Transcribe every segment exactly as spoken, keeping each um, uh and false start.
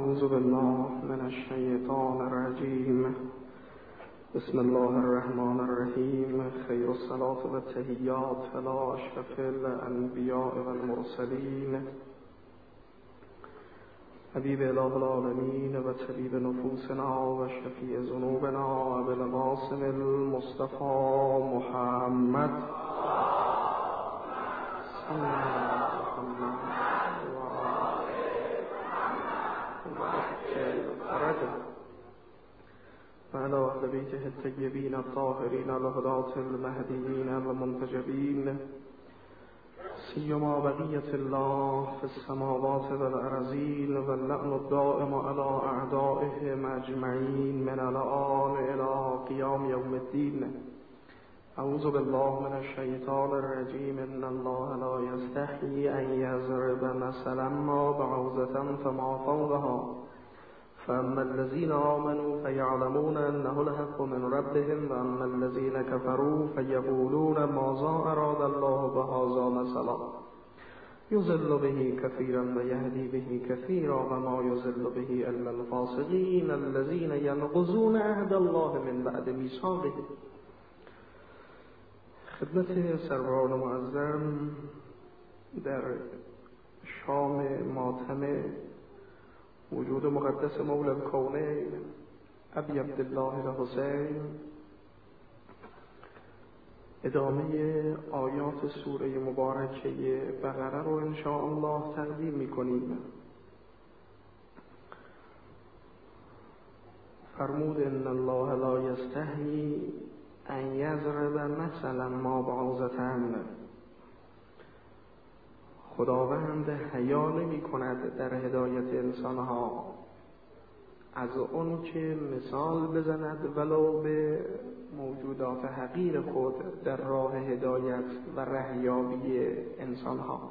اعوذ بالله من الشیطان الرجیم. بسم الله الرحمن الرحیم. خیر الصلاة و التحیات علی اشرف الانبیاء و المرسلین، حبیب اله العالمین و طبیب نفوسنا و شفیع ذنوبنا ابو القاسم المصطفى محمد صلی الله وعلى أهل بيته الطيبين الطاهرين الهداة المهديين المنتجبين، سيما بقية الله في السماوات والأرضين، واللعن الدائم على أعدائهم أجمعين من الآن إلى قيام يوم الدين. أعوذ بالله من الشيطان الرجيم. إن الله لا يستحيي أن يضرب مثلا ما بعوضة فما فوقها فأما الذين آمنوا فيعلمون أنه الحق من ربهم وأما الذين كفروا فيقولون ماذا أراد الله بهذا مثلا يضل به كثيرا ويهدي به كثيرا وما يضل به إلا الفاسقين الذين ينقضون عهد الله من بعد ميثاقه. خدمت سروران معظم در شام ماتم وجود مقدس مولا الکونین ابی عبدالله الحسین، ادامه آیات سوره مبارکه بقره رو انشاءالله تقدیم میکنیم. فرمود ان الله لا یستحیی ان یضرب مثلا ما بعوضة. خداوند حیا نمی کند در هدایت انسانها از اون که مثال بزند ولو به موجودات حقیر خود در راه هدایت و رهیابی انسانها.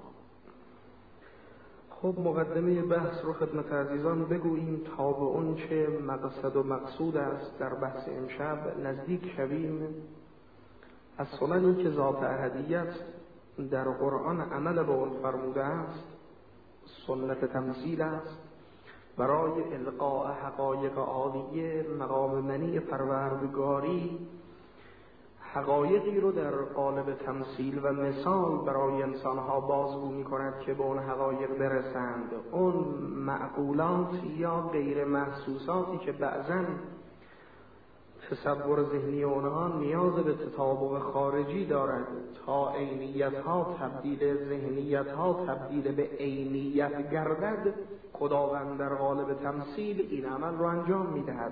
خب مقدمه بحث رو خدمت عزیزان بگوییم تا به اون چه مقصد و مقصود است در بحث امشب نزدیک شویم. از سننی که ذات احدیت در قرآن عمل به اون فرموده است سنت تمثیل است. برای القاء حقایق عالیه مقام منی پروردگاری حقایقی رو در قالب تمثیل و مثال برای انسانها بازگو می کند که به اون حقایق برسند. اون معقولات یا غیر محسوساتی که بعضاً تصور ذهنی اونها نیاز به تطابق خارجی دارد تا عینیت ها تبدیل ذهنیت ها تبدیل به عینیت گردد، خداوند در قالب تمثیل این عمل رو انجام میدهد.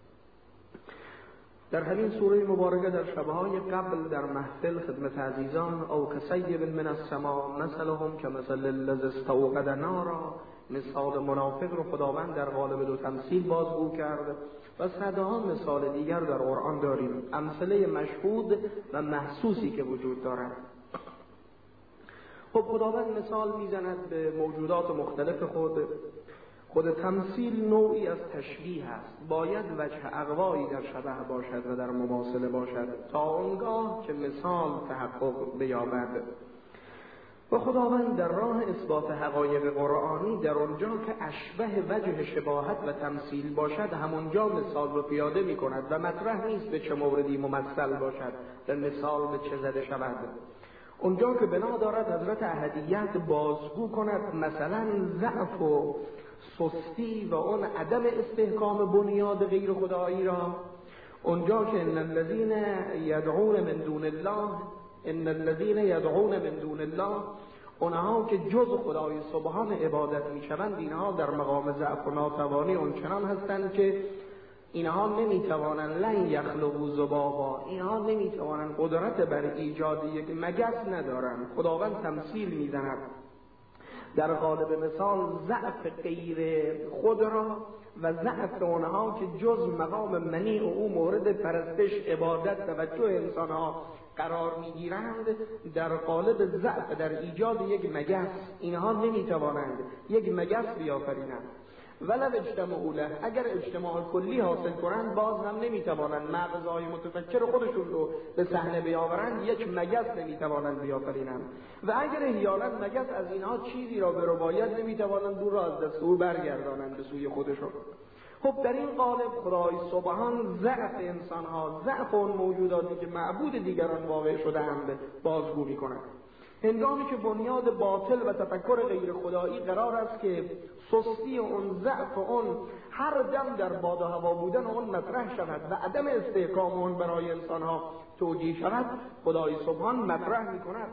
در همین سوره مبارکه در شبهای قبل در محفل خدمت عزیزان او کصیب من السماء مثلهم کمثل الذی استوقد نارا، مثال منافق رو خداوند در قالب دو تمثیل بازگو کرد و صدها مثال دیگر در قرآن داریم، امثله مشهود و محسوسی که وجود دارد. خب خداوند مثال میزند به موجودات مختلف خود. خود تمثیل نوعی از تشبیه است، باید وجه اقوایی در شبه باشد و در مماثله باشد تا آنگاه که مثال تحقق بیابد. و خداوند در راه اثبات حقایق قرآنی در آنجا که اشبه وجه شباهت و تمثیل باشد همونجا مثال رو پیاده می کند و مطرح نیست به چه موردی ممثل باشد و مثال به چه زده شود. اونجا که بنا دارد حضرت احدیت بازگو کند مثلا ضعف و سستی و اون عدم استحکام بنیاد غیر خدایی را، اونجا که ان الذين يدعون من دون الله ان الذين يدعون من دون الله، اونها که جز خدای سبحان عبادت میشوند اینها در مقام ضعف و ناتوانی اونچنان هستند که اینها نمیتوانند لن یخلقوا ذبابا، اینها نمیتوانند قدرت بر ایجاد یک مگس ندارند. خداوند تمثیل میزند در قالب مثال ضعف غیر خود را و ضعف اونها که جز مقام منی و او مورد پرستش عبادت توجه انسانها قرار میگیرند در قالب ضعف در ایجاد یک مگس، اینها نمیتوانند یک مگس بیافرینند. ولو اجتماع له، اگر اجتماع کلی حاصل کنند باز هم نمیتوانند مغزهای متفکر خودشون رو به صحنه بیاورند، یک مگس نمیتوانند بیافرینند و اگر احیانا مگس از اینها چیزی را برباید نمیتوانند دور را از دست او برگردانند به سوی خودشون. خب در این قالب خدای سبحان ضعف انسانها، ضعف اون موجوداتی که معبود دیگران واقع شده‌اند بازگو می‌کند. هنگامی که بنیاد باطل و تفکر غیر خدایی قرار است که سستی اون، ضعف اون، هر دم در باد و هوا بودن اون مطرح شود و عدم استحکام اون برای انسانها توجیه شود، خدای سبحان مطرح می‌کند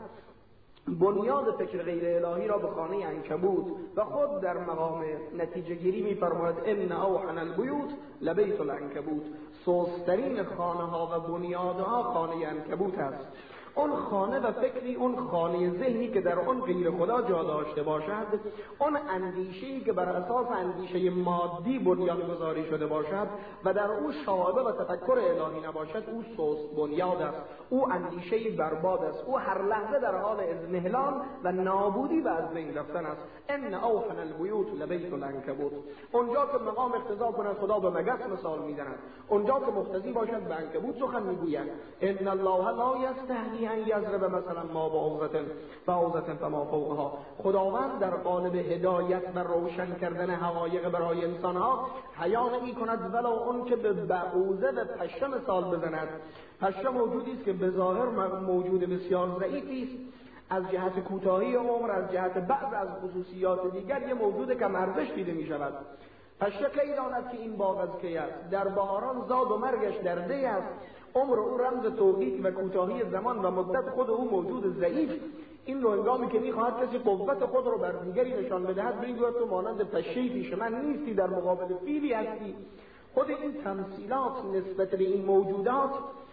بنیاد فکر غیر الهی را به خانه عنکبوت و خود در مقام نتیجه گیری می‌فرماید ان اوحن البیوت لبیت العنکبوت، سست‌ترین خانه ها و بنیادها خانه عنکبوت است. اون خانه و فکری، اون خانه ذهنی که در اون غیر خدا جا داشته باشد، اون اندیشه‌ای که بر اساس اندیشه مادی بنیان گذاری شده باشد و در او شواهد و تفکر الهی نباشد، او سست بنیاد است، او اندیشه‌ای برباد است، او هر لحظه در حال اضمحلال و نابودی و از بین رفتن است. ان اوحن البیوت لبیت العنکبوت، اونجا که مقام اقتضا کند خدا به مگس مثال می‌زند، اونجا که مقتضی باشد به عنکبوت سخن می‌گوید. ان الله لا یستحیی ان یضرب مثلا ما بعوضة بعوضة فما فوقها، خداوند در قالب هدایت و روشن کردن حقایق برای انسانها حیا نمی کند ولو اون که به بعوضه و پشه مثال بزند. پشه موجودی است که به ظاهر موجود بسیار ضعیفی است، از جهت کوتاهی عمر، از جهت بعض از خصوصیات دیگر یه موجود کم ارزش دیده می شود. پشه کی داند که این باغ از کی است؟ در بهاران زاد و مرگش در دی است، عمر او رمز توقیت و کوتاهی زمان و مدت خود او موجود ضعیف. این رو هنگامی که میخواهد کسی قوت خود رو بر دیگری نشان بدهد میگوید تو مانند پشه‌ای پیش من نیستی، در مقابل فیلی هستی. خود این تمثیلات نسبت به این موجودات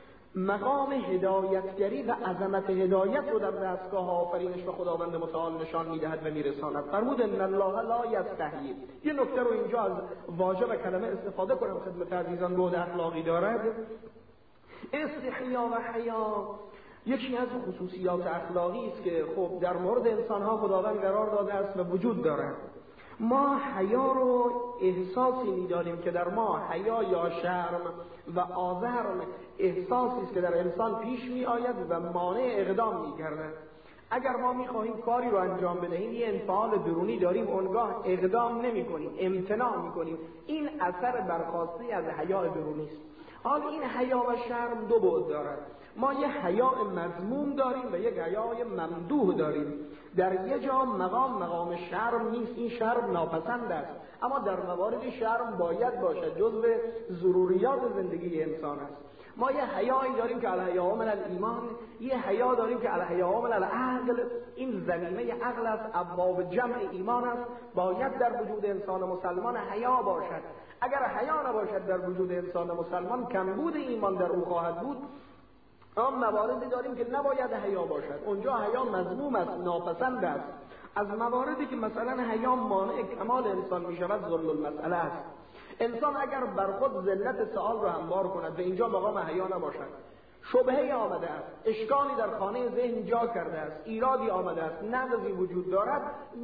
مقام هدایتگری و عظمت هدایت رو در دستگاه آفرینش و خداوند متعال نشان میدهد و میرساند. فرمود ان الله لا یستحیی. یه نکته رو اینجا از واژه و کلمه استفاده کنم خدمت عزیزان، بعد اخلاقی دارد. استحیا و حیا یکی از خصوصیات اخلاقی است که خب در مورد انسانها خداوند قرار داده است و وجود دارد. ما حیا رو احساسی می‌داریم که در ما حیا یا شرم و آزرم احساسی است که در انسان پیش می‌آید و مانع اقدام می‌گردد. اگر ما می‌خواهیم کاری رو انجام بدهیم یه انفعال درونی داریم، اونگاه اقدام نمی‌کنیم، امتناع می‌کنیم. این اثر برخاسته از حیا درونی است. حال این حیا و شرم دو بعد دارد. ما یه حیا مذموم داریم و یک حیا ممدوح داریم. در یه جا مقام مقام شرم نیست، این شرم ناپسند است، اما در موارد شرم باید باشد، جزو ضروریات زندگی انسان است. ما یه حیایی داریم که الحیا من الایمان، یه حیا داریم که الحیا من العقل. این زمینه عقل است، ابواب جمع ایمان است. باید در وجود انسان مسلمان حیا باشد. اگر حیا نباشد در وجود انسان مسلمان، کمبود ایمان در او خواهد بود. اما مواردی داریم که نباید حیا باشد، اونجا حیا مذموم است، ناپسند است. از مواردی که مثلا حیا مانع کمال انسان می شود ذل المسئله است. انسان اگر بر خود ذلت سؤال را هموار کند و اینجا مقام حیا نباشد، شبهه آمده است، اشکالی در خانه ذهن جا کرده است، ایرادی آمده است، نقضی وجود دارد،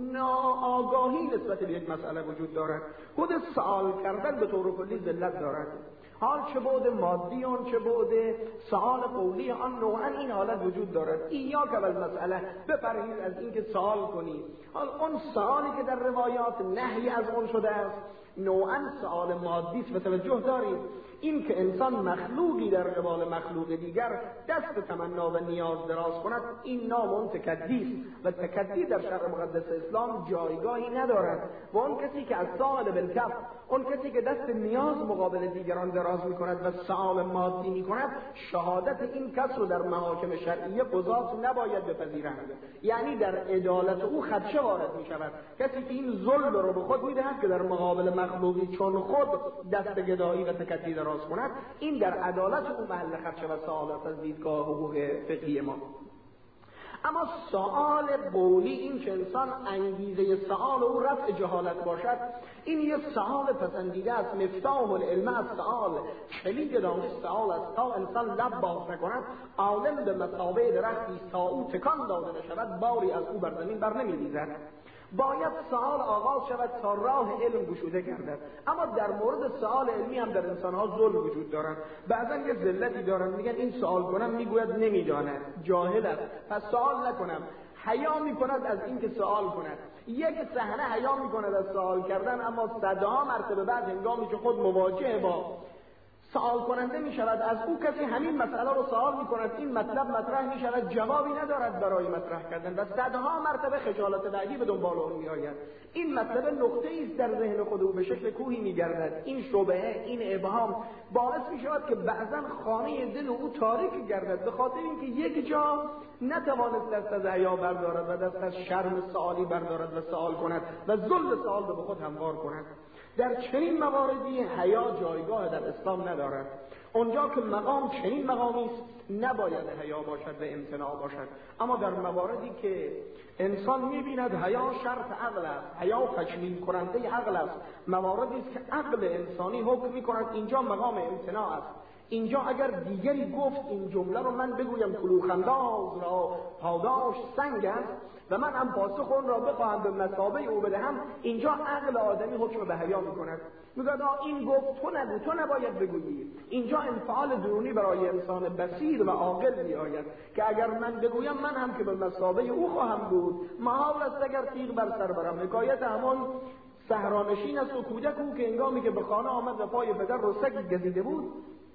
ناآگاهی نسبت به یک مسئله وجود دارد، خود سؤال کردن به طور کلی ذلت دارد. حال چه بعد مادی آن، چه بعد سؤال قولی آن، نوعا این حالت وجود دارد. ایاک بالمسئله، بپرهیز از اینکه سؤال کنی. حال اون سؤالی که در روایات نهی از اون شده است نوعا سؤال مادی است و توجه دارید. این که انسان مخلوقی در قبال مخلوق دیگر دست تمنا و نیاز دراز کند، این نام اون تکدی است و تکدی در شرع مقدس اسلام جایگاهی ندارد. و اون کسی که از سائل بالکف، اون کسی که دست نیاز مقابل دیگران دراز می کند و سؤال مادی می کند، شهادت این کس رو در محاکم شرعیه قضات نباید بپذیرند. یعنی در عدالت او خدشه وارد می شود. کسی که این ظلم رو به خود می دهد که در مقابل مخلوقی چون خود دست گدایی و تکدی دراز کند، این در عدالت او محل خدشه و سوالات از دیدگاه حقوق فقهی ما. اما سؤال قولی، این که انسان انگیزه سؤال او رفع جهالت باشد، این یک سؤال پسندیده است. مفتاح العلم از سؤال، کلید دانش سؤال است. تا انسان لب باز نکند، عالم به مثابه درختی تا او تکان داده نشود، باری از او بر زمین بر نمی‌ریزد. باید سوال آغاز شود تا راه علم گشوده گردد. اما در مورد سوال علمی هم در انسانها ظلم وجود دارن. بعضا یه ذلتی دارن، میگن این سوال کنم میگوید نمیداند، جاهل است، پس سوال نکنم. حیا میکند از اینکه سوال کند. یک صحنه حیا میکند از سوال کردن، اما صدها مرتبه بعد هنگامی که خود مواجه با سوال کننده می شود، از او کسی همین مسئله رو سوال می کند، این مطلب مطرح می شود، جوابی ندارد برای مطرح کردن و صدها مرتبه خجالت بعدی به دنبال او می آید. این مطلب نقطه ای است در ذهن خود او، به شکل کوهی می گردد. این شبهه، این ابهام باعث می شود که بعضا خانه دل او تاریک گردد، به خاطر اینکه یک جا نتوانست دست از حیا بردارد و دست از شرم سوالی بردارد و سوال کند و ذل سوال به خود هموار کند. در چنین مواردی حیا جایگاه در اسلام ندارد. اونجا که مقام چنین مقامی است نباید حیا باشد و امتناع باشد. اما در مواردی که انسان می‌بیند حیا شرط عقل است، حیا تشمیل کننده عقل است، مواردی است که عقل انسانی حکم می‌کند اینجا مقام امتناع است. اینجا اگر دیگری گفت این جمله رو من بگویم کلوخ‌انداز را پاداش سنگ است و من هم پاسخ اون را بخواهم به مثابه او بدهم، اینجا عقل آدمی حکم به حیا میکند، میگه این گفت تو نگو، تو نباید بگویی. اینجا انفعال درونی برای انسان بصیر و عاقل میآید که اگر من بگویم من هم که به مثابه او خواهم بود. محال است اگر تیغ بر سر برم. حکایت همون صحرانشین است و کودک او که هنگامی که به خانه آمد و پای پدر رو سگی گزیده بود،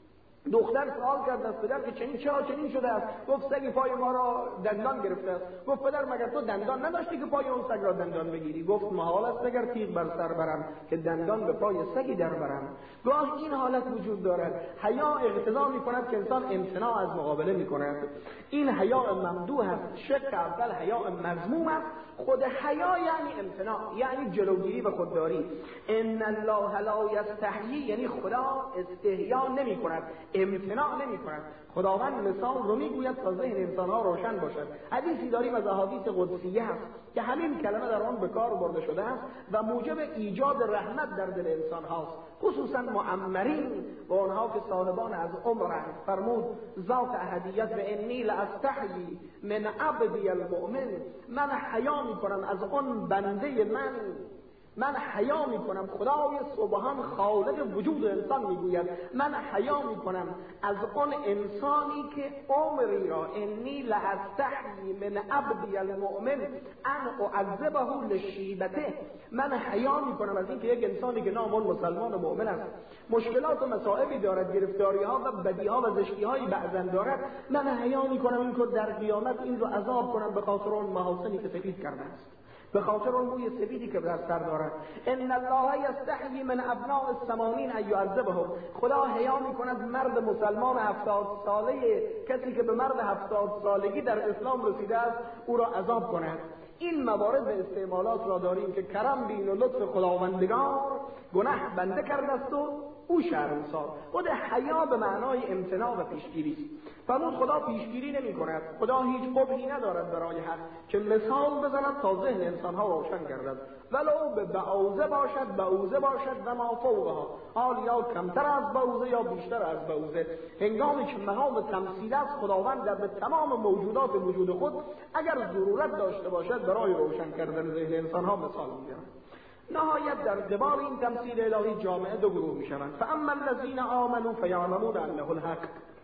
دختر سوال کرد از پدر که چنین چرا چنین شده است؟ گفت سگی پای ما را دندان گرفته است. گفت پدر مگر تو دندان نداشتی که پای اون سگ را دندان بگیری؟ گفت محال است اگر تیغ بر سر برم که دندان به پای سگی در برم. گاه این حالت وجود دارد. حیا اقتضا می‌کند که انسان امتناع از مقابله می‌کند. این حیا ممدوح است. شق اول حیا مذموم است. خود حیا یعنی امتناع، یعنی جلوگیری و خودداری. ان الله لا یستحیی، یعنی خدا استحیا نمی‌کند، امتناع نمی کند. خداوند مثال رو میگوید تا ذهن انسانها روشن باشد. حدیثی داریم از احادیث قدسیه است که همین کلمه در آن به کار برده شده است و موجب ایجاد رحمت در دل انسان هاست، خصوصا معمرین و آنها که صاحبان از عمرند. فرمود ذات احدیت و انی لاستحیی من عبدی المؤمن، من حیا می کنم از آن بنده من، من حیا میکنم. خدای سبحان خالق وجود انسان میگوید من حیا میکنم از آن انسانی که عمری را انی لاستحیی من عبدی المؤمن ان اعذبه لشیبته، من حیا میکنم از اینکه یک انسانی که نام اون مسلمان و مؤمن است مشکلات و مصائبی دارد، گرفتاری ها و بدی ها و زشتی هایی بعضا دارد، من حیا میکنم این که در قیامت این رو عذاب کنم به خاطر اون محاسنی که سفید کرده است، به خاطر اون موی سفیدی که در سر دارد. ان الله یستحیی من ابناء الثمانین ان یعذبهم، خدا حیا میکند مرد مسلمان هفتاد ساله، کسی که به مرد هفتاد سالگی در اسلام رسیده است، او را عذاب کند. این موارد استعمالات را داریم که کرم بین و لطف خداوندگار گناه بنده کرده است و او شرمسار. خود حیا به معنای امتناع و پیشگیری است. فرمود خدا پیشگیری نمی کند، خدا هیچ قبحی ندارد برای حق که مثال بزند تا ذهن انسانها روشن گردد، ولو به بعوضه باشد، بعوضه باشد و ما فوقها، حال یا کمتر از بعوضه یا بیشتر از بعوضه. هنگامی که مقام تمثیل است، خداوند در به تمام موجودات وجود خود اگر ضرورت داشته باشد برای روشن کردن ذهن انسانها مثال می‌گیرد. نهایت در قبال این تمثیل الهی جامعه دو گروه میشوند. فاما الذین آمنوا فیعلمون انه الحق،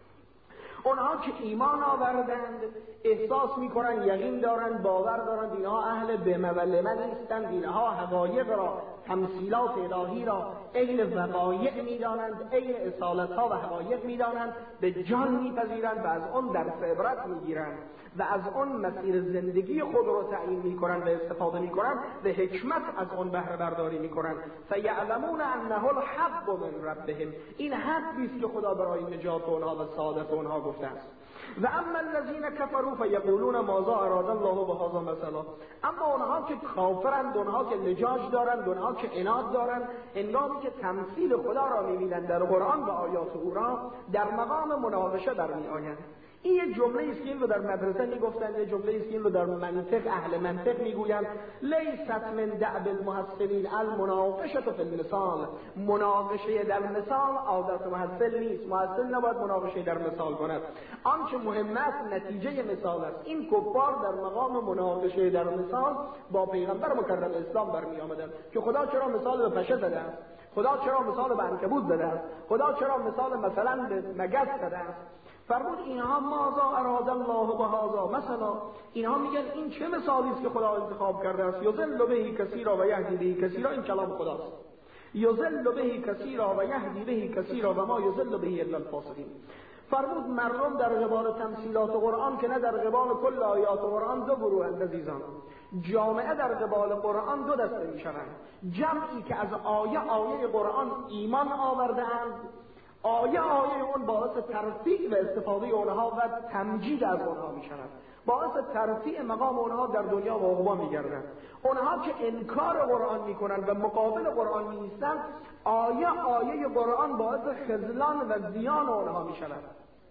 اونها که ایمان آوردند احساس میکنن، یقین دارند، باور دارند اینها اهل بم و لم نیستند، اینها حقایق را، تمثیلات الهی را عین وقایع میدانند، عین اصالت ها و حقایق میدانند، به جان میپذیرند و از آن درس عبرت میگیرند و از آن مسیر زندگی خود را تعیین میکنند و استفاده میکنند و حکمت از آن بهره برداری میکنند. فیعلمون انه الحق من ربهم، این حقی است که خدا برای نجات آنها و سعادت آنها گفته است. و اما الذین کفروا فیقولون ماذا اراد الله بهذا مثلا، اما اونها که کافرند، اونها که لجاج دارند، اونها که عناد دارند، هنگامی که تمثیل خدا را می‌بینند در قرآن و آیات او را، در مقام مناقشه در می‌آیند. این یه جمله است که این رو در مدرسه میگفتن، یه جمله است که این رو در منطق اهل منطق میگویند. لیست من دعب المحسنین المناقشه فی المثال. مناقشه در مثال عادت محسن نیست. محسن نباید مناقشه در مثال کند. آنچه مهم است نتیجه مثال است. این کفار در مقام مناقشه در مثال با پیغمبر مکرم اسلام برمی آمدند که خدا چرا مثال به پشه زده است، خدا چرا مثال به عنکبوت زده است، خدا چرا مثال مثلا به مگس زده است. فرمود اینها ماذا اراد الله بهذا مثلا، اینها میگن این چه مثالی است که خدا انتخاب کرده است. یضل به کثیرا و یهدی به کثیرا، این کلام خداست. یضل به کثیرا و یهدی به کثیرا و ما یضل به الا الفاسقین. فرمود مردم در قبال تمثیلات قرآن که نه در قبال کل آیات قرآن دو گروه عزیزان. جامعه در قبال قرآن دو دسته میشوند. جمعی که از آیه آیه قرآن ایمان آورده‌اند، آیه آیه اون باعث ترفیع و استفاده اونها و تمجید از اونها می شود، باعث ترفیع مقام اونها در دنیا و عقبا می گردن. اونها که انکار قرآن می کنند و مقابل قرآن می ایستند، آیه آیه قرآن باعث خذلان و زیان اونها می شود.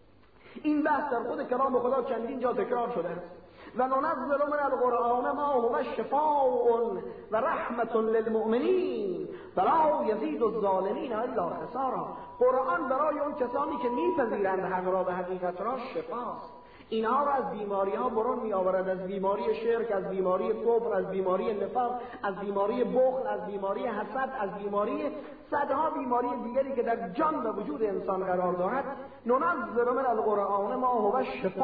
این بحث در خود کلام خدا چندین جا تکرار شده است. و ننزل من القرآن ما هو شفاء و رحمت للمؤمنین ولا یزید الظالمین الا خسارا. قرآن برای اون کسانی که میپذیرند حق را و حقیقت را شفاست. اینها را از بیماری ها برون می آورد، از بیماری شرک، از بیماری کفر، از بیماری نفاق، از بیماری بخل، از بیماری حسد، از بیماری صدها بیماری دیگری که در جان و وجود انسان قرار دارد. ننزل من القرآن ما هو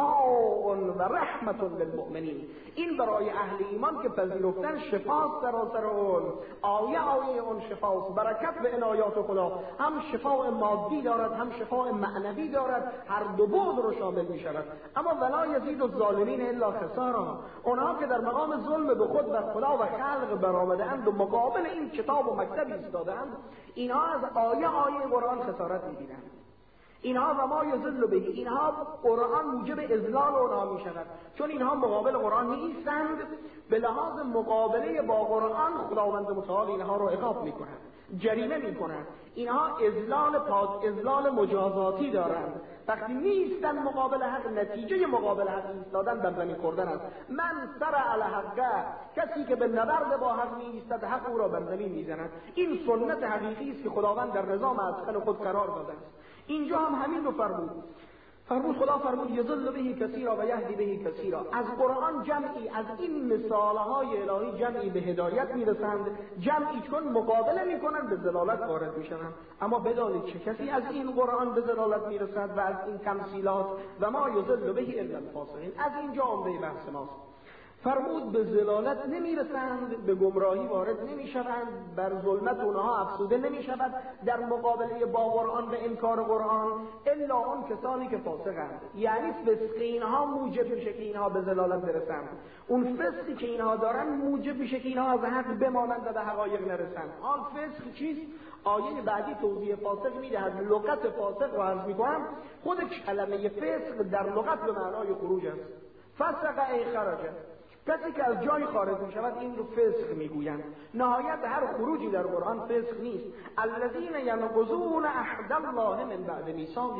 شفاء و رحمت للمؤمنین. این برای اهل ایمان که پذیرفتن شفاست. سراسر اون آیه آیه اون شفاست. برکت به عنایات خدا هم شفاء مادی دارد هم شفاء معنوی دارد، هر دو بعد رو شامل می شود. اما ولا یزید الظالمین الا خسارا. اونها که در مقام ظلم به خود و خدا و خلق برآمده‌اند و مقابل این کتاب و مکتب ایستاده‌اند، اینها از آیه آیه قرآن خسارت می‌بینند. اینها و ما یضل به، اینها قرآن موجب اضلال اونها می شود، چون اینها مقابل قرآن نیستند. به لحاظ مقابله با قرآن خداوند متعال اینها رو عقاب می کند، جریمه می کند. اینها اضلال پاد اضلال مجازاتی دارند. وقتی نیستن مقابل حق، نتیجه مقابل حق ایستادن در زمین خوردن است. من سر علی حقه، کسی که به نبرد با حق می ایستد حق او را بر زمین می زند. این سنت حقیقی است که خداوند در نظام اسکن خود قرار داده است. اینجا هم همین رو فرمود. فرمود خدا فرمود یضل به کثیرا و یهدی به کثیرا. از قرآن جمعی از این مثالهای الهی جمعی به هدایت میرسند، جمعی چون مقابله میکنند به ضلالت وارد میشوند. اما بدانید چه کسی از این قرآن به ضلالت میرسد و از این تمثیلات و ما یضل به الا الفاسقین. از اینجا عمده بحث ماست. فرمود به ضلالت نمیرسند، به گمراهی وارد نمیشوند، بر ظلمت اونها افسوده نمیشود در مقابله با قرآن و انکار قرآن، الا اون کسانی که فاسقند. یعنی فسق اینها موجب میشه که اینها به ضلالت برسند. اون فسقی که اینها دارن موجب میشه که اینها از حق بمانند و به حقایق نرسند. آن فسق چیست؟ آیه بعدی توضیح فاسق میدهد. لغت فاسق رو عرض میکنم. خود کلمه فسق در لغت به معنای خروج است. فسق ای خرجه، کسی که از جای خارج می شود این رو فسق می گویند. نهایت هر خروجی در قرآن فسق نیست. الذین ینقضون عهد الله من بعد میثاقه.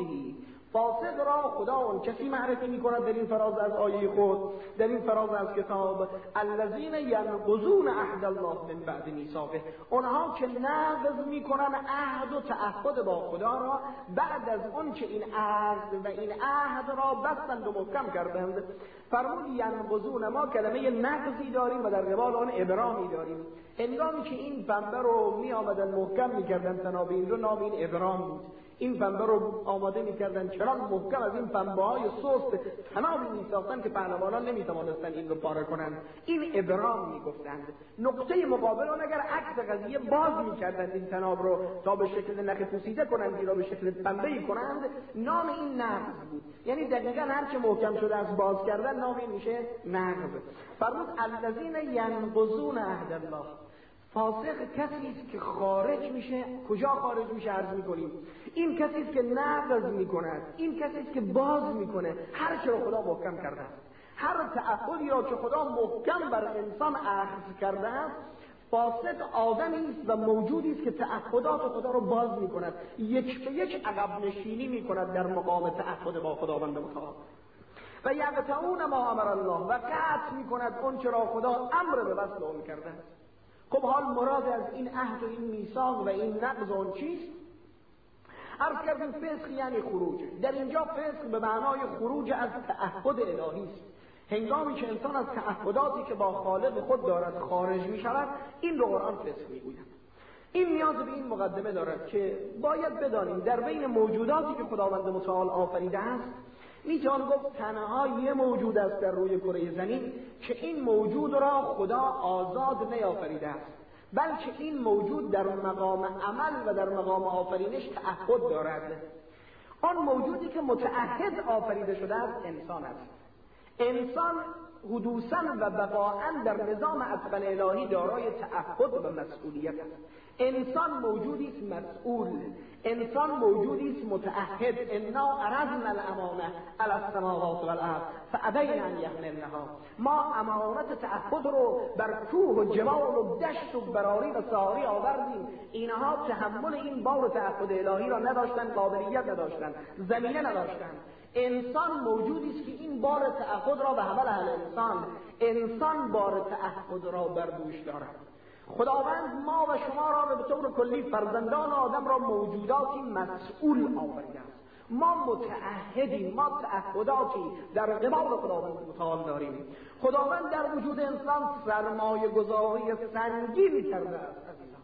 فاسق را خدا اون کسی معرفی می کند در این فراز از آیه خود، در این فراز از کتاب. الذین ینقضون عهد الله من بعد میثاقه، اونها که نقض می کنن عهد و تعهد با خدا را بعد از اون که این عهد و این عهد را بستند و محکم کردند. فرمود ینقضون، ما کلمه نقضی داریم و در قبال آن ابرامی داریم. هنگامی که این پنبه رو می آمدن محکم می کردن تناب این رو، نام این ابرام بود. این پنبه رو آماده می کردن چنان محکم از این پنبه های سست تنابی می ساختن که پهلوانان نمی توانستن این رو پاره کنند. این ابرام می گفتند. نقطه مقابل اون اگر عکس قضیه باز می کردن این تناب رو تا به شکل نخ پوسیده کنند یا به شکل پنبه‌ای کنند، نام این نقض بود. یعنی دقیقاً هر چه محکم شده از باز کردن نام این میشه نقض. فرمود الذین ینقضون عهد الله. فاسق کسی است که خارج میشه. کجا خارج میشه عرض میکنیم؟ این کسی است که نقض میکند، این کسی است که باز میکنه هر چه رو خدا محکم کرده است. هر تعهدی را که خدا محکم بر انسان اخذ کرده است، فاسق آدمی است و موجودی است که تعهدات خدا رو باز میکند، یک به یک عقب نشینی میکند در مقام تعهد با خداوند متعال. و یقطعون ما امر الله و قطع میکند اون چرا خدا امر به وصل اون کرده است. خب حال مراد از این عهد و این میثاق و این نقض اون چیست؟ عرض کردیم فسق یعنی خروج. در اینجا فسق به معنای خروج از تعهد الهی است. هنگامی که انسان از تعهداتی که با خالق خود دارد خارج می شود، این رو قرآن فسق می گوید. این نیاز به این مقدمه دارد که باید بدانیم در بین موجوداتی که خداوند متعال آفریده است، میتوان گفت تنها یه موجود است در روی کره زمین که این موجود را خدا آزاد نیافریده است، بلکه این موجود در مقام عمل و در مقام آفرینش تعهد دارد. آن موجودی که متعهد آفریده شده است انسان است. انسان حدوثاً و بقاءً در نظام اصغر الهی دارای تعهد و مسئولیت است. انسان موجودی است مسئول، انسان موجودی است متعهد. انا عرضنا الامانه علی السماوات والارض فابین ان یحملنها. ما امانت تعهد رو بر کوه و جبال و دشت و براری و صحاری آوردیم. اینها تحمل این بار تعهد الهی را نداشتند، قابلیت نداشتند، زمینه نداشتند. انسان موجودی است که این بار تعهد را به حمل اهل انسان انسان بار تعهد را بر دوش دارد. خداوند ما و شما را به طور کلی فرزندان آدم را موجوداتی مسئول آفریده است. ما متعهدیم، ما تعهداتی در قبال خداوند متعال داریم. خداوند در وجود انسان سرمایه گذاری سنگین کرده است.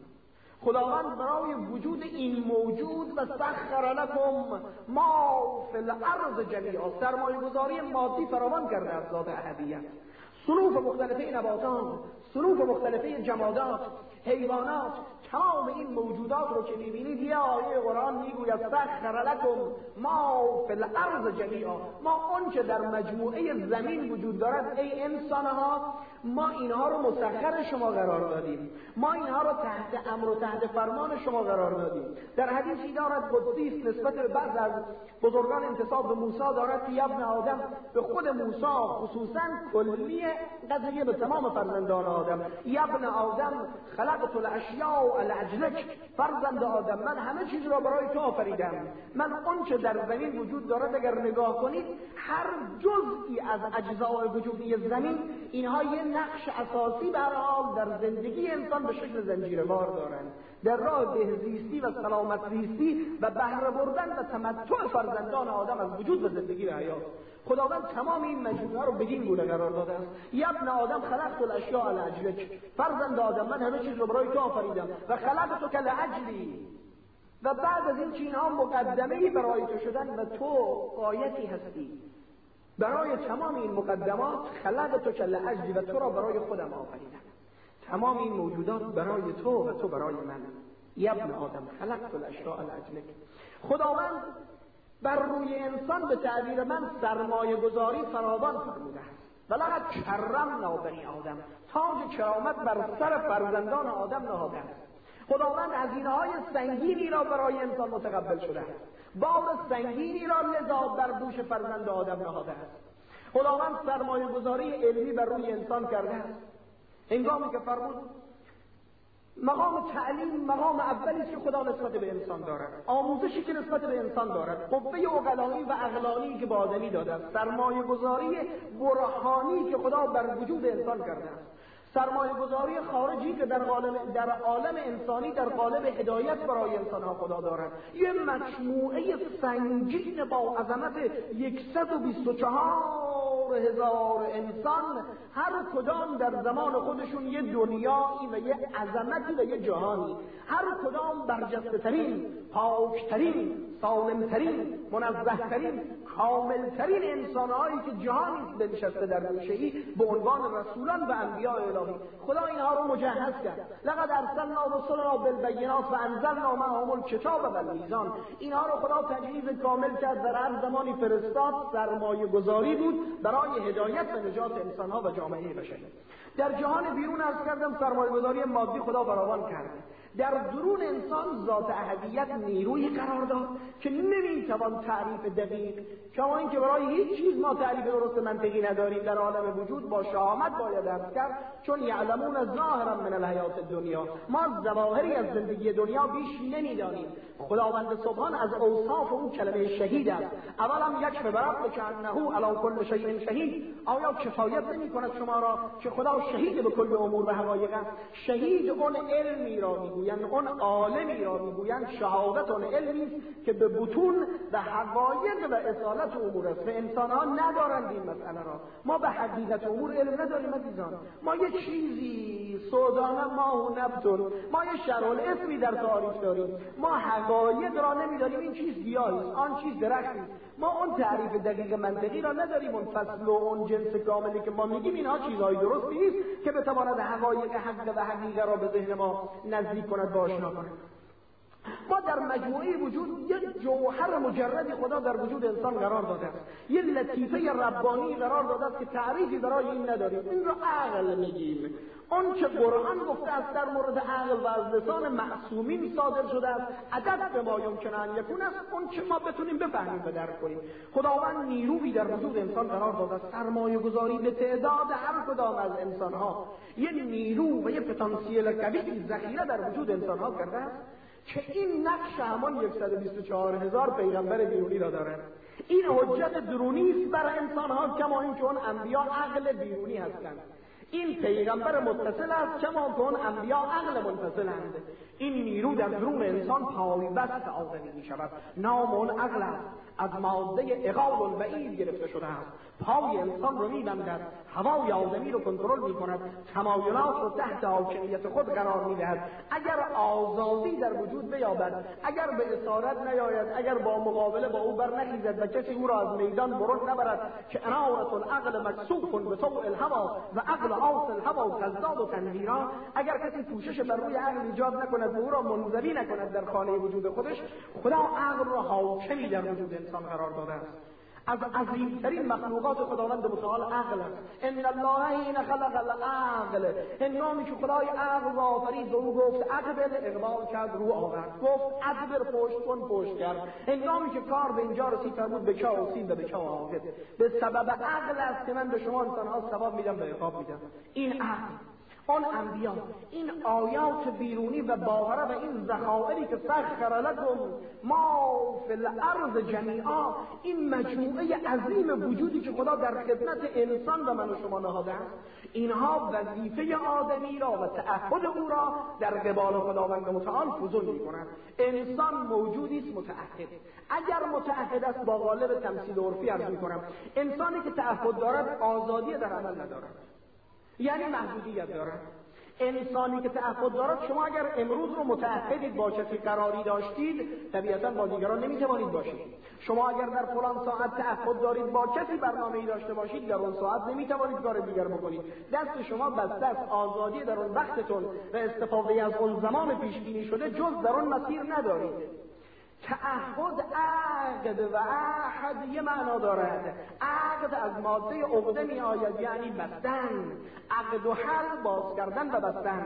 خداوند برای وجود این موجود و سخر لکم ما فی الارض جمیعا، سرمایه گذاری مادی فراوان کرده است ذات احدیت. صنوف مختلفه نباتات، صنوف مختلفه جمادات، حیوانات، تمام این موجودات رو که می‌بینید یه آیه قرآن میگوید سخر لکم ما فی الارض جمیعا، ما اون که در مجموعه زمین وجود دارد ای انسان‌ها، ما اینها رو مسخر شما قرار دادیم، ما اینها رو تحت امر و تحت فرمان شما قرار دادیم. در حدیثی دارد قدسی است نسبت به بعض از بزرگان انتساب به موسی دارد که ابن آدم، به خود موسی خصوصا کلی قضیه به تمام فرزندان آدم، ابن آدم خلقت الاشیاء لأجلک، فرزند آدم من همه چیز را برای تو آفریدم. من اون که در زمین وجود دارد اگر نگاه کنید هر جزئی از اجزای وجودی زمین اینها یه نقش اساسی برای در زندگی انسان به شکل زنجیروار دارند در راه بهزیستی و سلامت زیستی و بهره بردن و تمتع فرزندان آدم از وجود و زندگی و حیات. خداوند تمام این مجموعه رو بدین گونه قرار داده است. ابن آدم خلقت الاشیاء لأجلک، فرزند آدم من همه چیز رو برای تو آفریدم و خلقتک لأجلی، و بعد از این که اینها مقدمه‌ای برای تو شدن و تو غایتی هستی، برای تمام این مقدمات خلقتک لأجلی و تو را برای خودم آفریدم. تمام این موجودات برای تو و تو برای من. ابن آدم خلقت الاشیاء لأجلک. خداوند بر روی انسان به تعبیر من سرمایه گذاری فراوان فرموده است. ولقد کرمنا بنی آدم، تاج کرامت بر سر فرزندان آدم نهاده است. خداوند هزینه‌های سنگینی را برای انسان متقبل شده است، بار سنگینی را لذا بر دوش فرزند آدم نهاده است. خداوند سرمایه گذاری علمی بر روی انسان کرده است. هنگامی که فرمود مقام تعلیم مقام اولی است که خدا نسبت به انسان دارد، آموزشی که نسبت به انسان دارد، قوه عقلانی و عقلانی که به آدمی داده است، سرمایه گذاری برهانی که خدا بر وجود انسان کرده است، سرمایه گذاری خارجی که در عالم در عالم انسانی در قالب هدایت برای انسان‌ها خدا دارد. یه مجموعه سنگین با عظمت صد و بیست و چهار هزار انسان، هر کدام در زمان خودشون یه دنیایی و یه عظمتی و یه جهانی، هر کدام برجسته‌ترین، پاکترین، سالمترین، منزهترین، کاملترین انسان‌هایی که جهانی بنشسته در گوشه‌ای به عنوان رسولان و انبیاء الهی. خدا اینها رو مجهز کرد. لقد ارسلنا رسلنا بالبینات و انزلنا معهم الکتاب والمیزان. اینها رو خدا تجهیز کامل کرد، در هر زمانی فرستاد. سرمایه گذاری بود برای برای هدایت و نجات انسانها و جامعه بشری. در جهان بیرون عرض کردم سرمایه‌گذاری مادی خدا فراوان کرده. در درون انسان ذات احدیت نیروی قرار داد که نمیتوان تعریف دقیق، کما اینکه برای هیچ چیز ما تعریف درست منطقی نداریم در عالم وجود، با شهامت باید عرض کرد چون یعلمون ظاهرا من الحیات الدنیا، ما ظواهری از زندگی دنیا بیش نمیدانیم. خداوند سبحان از اوصاف اون کلمه شهید است. اولم یکفی بربک انه علی کل شیء شهید، آیا کفایت نمی‌کند شما را که خدا شهید به کل امور و حقایق است؟ شهید اون علمی را میگویند، اون عالمی را میگویند، شهادت اون علمی است که به بطون و حقایق و اصالت امور است و انسان‌ها ندارند این مسئله را. ما به حقیقت امور علم نداریم عزیزان. ما یه چیزی سودانه ما و نبتون، ما یه شرح الاسمی در تاریخ داریم، ما حقایق را نمیداریم. این چیز گیاهی است، آن چیز درختی. ما اون تعریف دقیق منطقی را نداریم، اون فصل و اون جنس کاملی که ما میگیم اینها چیزهای درستی نیست که بتواند حقایق حق و حقیقه را به ذهن ما نزدیک کند و آشنا کند. ما در مجموعه وجود یک جوهر مجردی خدا در وجود انسان قرار داده است، یک لطیفه ربانی قرار داده است که تعریفی برای این نداریم. این را عقل میگیم. اون که قرآن گفته است در مورد عقل و از لسان معصومین صادر شده است، عدد به ما یمکن ان یکون است، اون که ما بتونیم بفهمیم و درک کنیم. خداوند نیرویی در وجود انسان قرار داده است، سرمایه گذاری به تعداد هر کدام از انسانها یه نیرو و یه پتانسیل قوی ذخیره در وجود انسانها کرده است که این نقش همان صد و بیست و چهار هزار پیغمبر بیرونی را دارد. این حجت درونی است بر انسانها، کما اینکه اون انبیا عقل بیرونی هستند. این پیغمبر متصل است کما که اون انبیا عقل منفصلند. این نیرو در درون انسان پایبست آدمی می شود. نام اون عقل است، از ماده عقال البعید گرفته شده است. پای انسان رو می بندد، هوای آدمی رو کنترل می کند، تمایلات رو تحت حاکمیت خود قرار می دهد. اگر آزادی در وجود بیابد، اگر به اسارت نیاید، اگر با مقابله با او بر نخیزد و کسی او را از میدان برون نبرد که انارت العقل مکسوف به طوع الهوا و عقل آس الهوا و تزداد و تنویرا، اگر کسی پوشش بر روی عقل ایجاد نکند و او را منزوی نکند در خانه وجود خودش، خدا عقل را حاکمی در وجود انسان قرار داده است. از عظیمترین مخلوقات خداوند متعال عقل است. ان الله حین خلق العقل، هنگامی که خدای عقل را آفرید و او گفت عقبل، اقبال کرد رو آورد، گفت ادبر پشت کن پشت کرد. هنگامی که کار به اینجا رسید فرمود به چا رسید و به چا عاقب. به سبب عقل است که من به شما انسان‌ها ثواب میدم و عقاب میدم. این عقل، آن انبیا، این آیات بیرونی و باوره و این ذخائری که سخر لکم ما فی الارض جمیعا، این مجموعه عظیم وجودی که خدا در خدمت انسان و من و شما نهاده است، اینها وظیفه آدمی را و تعهد او را در قبال خداوند متعال فزون می‌کند. انسان موجودی است متعهد. اگر متعهد است، با قالب تمثیل عرفی عرض می‌کنم، انسانی که تعهد دارد آزادی در عمل ندارد، یعنی محدودیت دارد. انسانی که تعهد دارد، شما اگر امروز رو متعهدید با کسی قراری داشتید، طبیعتاً با دیگران نمیتوانید باشید. شما اگر در فلان ساعت تعهد دارید با کسی برنامه‌ای داشته باشید، در اون ساعت نمیتوانید کار دیگر بکنید. دست شما بسته است. آزادی در اون وقتتون و استفاده از اون زمان پیش بینی شده جز در اون مسیر ندارید. تعهد عقد و عهد یه معنا دارد. عقد از ماده عقده می آید، یعنی بستن. عقد و حل باز کردن و بستن.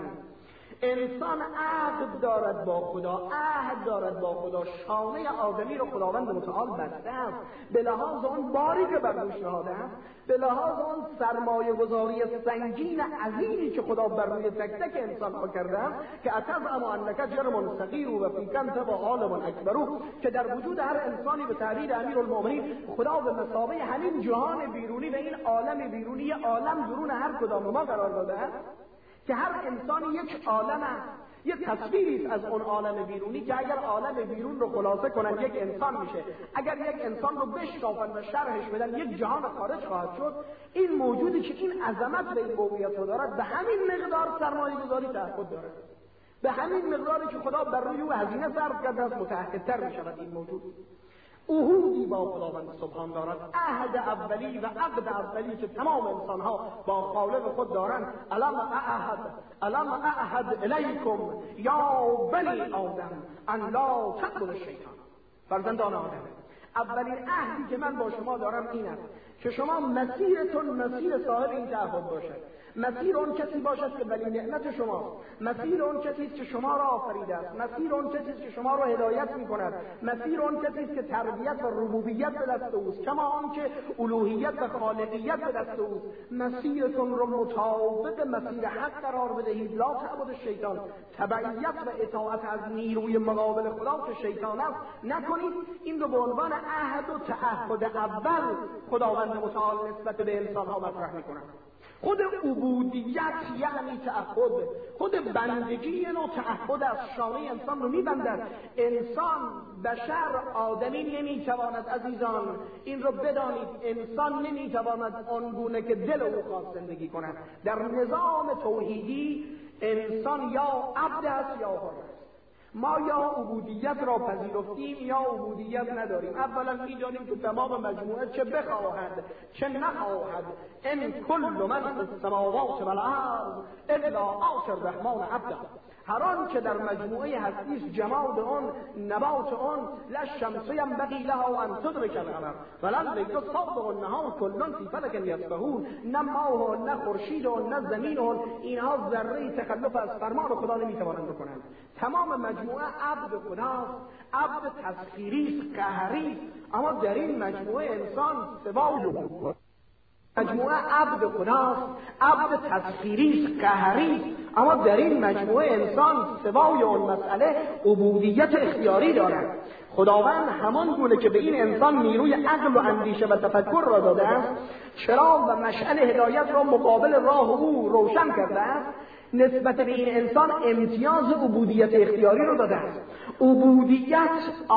انسان عقد دارد با خدا، عهد دارد با خدا. شانه آدمی رو خداوند متعال بسته است، به لحاظ آن باری که بر دوش نهاده است، به لحاظ آن سرمایه گذاری سنگین عظیمی که خدا بر روی تک تک انسان ها کرده است که اتزعم انک جرم صغیر و فیک انت و عالم اکبر، که در وجود هر انسانی به تعبیر امیرالمؤمنین خدا به مثابه همین جهان بیرونی و این عالم بیرونی عالم درون هر کدام ما قرار داده است که هر انسانی یک عالم است، یک تصویری از اون عالم بیرونی که اگر عالم بیرون رو خلاصه کنن یک انسان میشه. اگر یک انسان رو بشکافن و شرحش بدن یک جهان خارج خواهد شد. این موجودی که این عظمت و این قویت رو دارد به همین مقدار سرمایه گذاری تعهد دارد، به همین مقداری که خدا بر روی او هزینه صرف کرده است متعهدتر میشود این موجود. عهودی با خداوند سبحان دارد، عهد اولی و عقد اولی که تمام انسانها با خالق خود دارند. الم اعهد الم اعهد الیکم یا بنی آدم ان لا تعبدوا الشیطان. فرزندان آدم، اولین عهدی که من با شما دارم این است که شما مسیرتون مسیر صاحب این تعهد باشد. مسیر اون کسی باشد که ولی نعمت شماست. مسیر اون کسی است که شما را آفریده است. مسیر اون کسی است که شما را هدایت می‌کند. مسیر اون کسی است که تربیت و ربوبیت به دست اوست، کما آنکه الوهیت و خالقیت به دست اوست. مسیرتون را مطابق مسیر حق قرار بدهید. لا تعبد الشیطان، تبعیت و اطاعت از نیروی مقابل خدا که شیطان است نکنید. این رو به عنوان عهد و تعهد اول خداوند متعال نسبت به انسان‌ها مطرح می‌کند. خود عبودیت یعنی تعهد، خود بندگی نوع تعهد از شانه انسان رو میبندد. انسان بشر آدمی نمیتواند عزیزان این رو بدانید، انسان نمیتواند آنگونه که دل او خواست زندگی کند. در نظام توحیدی انسان یا عبد است یا حر است. ما یا عبودیت را پذیرفتیم یا عبودیت نداریم. اولا می‌دانیم که تمام مجموعه چه بخواهد چه نخواهد، ان کل من فی السماوات والارض الا آتی الرحمن عبدا. هر آن که در مجموعه هستی جماد آن، نبات آن، لا الشمس ينبغي لها ان تدرك القمر ولا الليل سابق النهار كل في فلك يسبحون. نه ماه و نه خورشید و نه زمین و اینها ذره تخلف از فرمان خدا نمیتوانند بکنند. تمام مجموعه عبد خداست، عبد تسخیری است، قهری است. اما در این مجموعه انسان سوای مجموعه عبد خداست، عبد تسخیری است، قهری است. اما در این مجموعه انسان سوای اون مسئله عبودیت اختیاری دارد. خداوند همان گونه که به این انسان نیروی عقل و اندیشه و تفکر را داده است، چراغ و مشعل هدایت را مقابل راه او روشن کرده است، نسبت به این انسان امتیاز عبودیت اختیاری رو داده است. عبودیت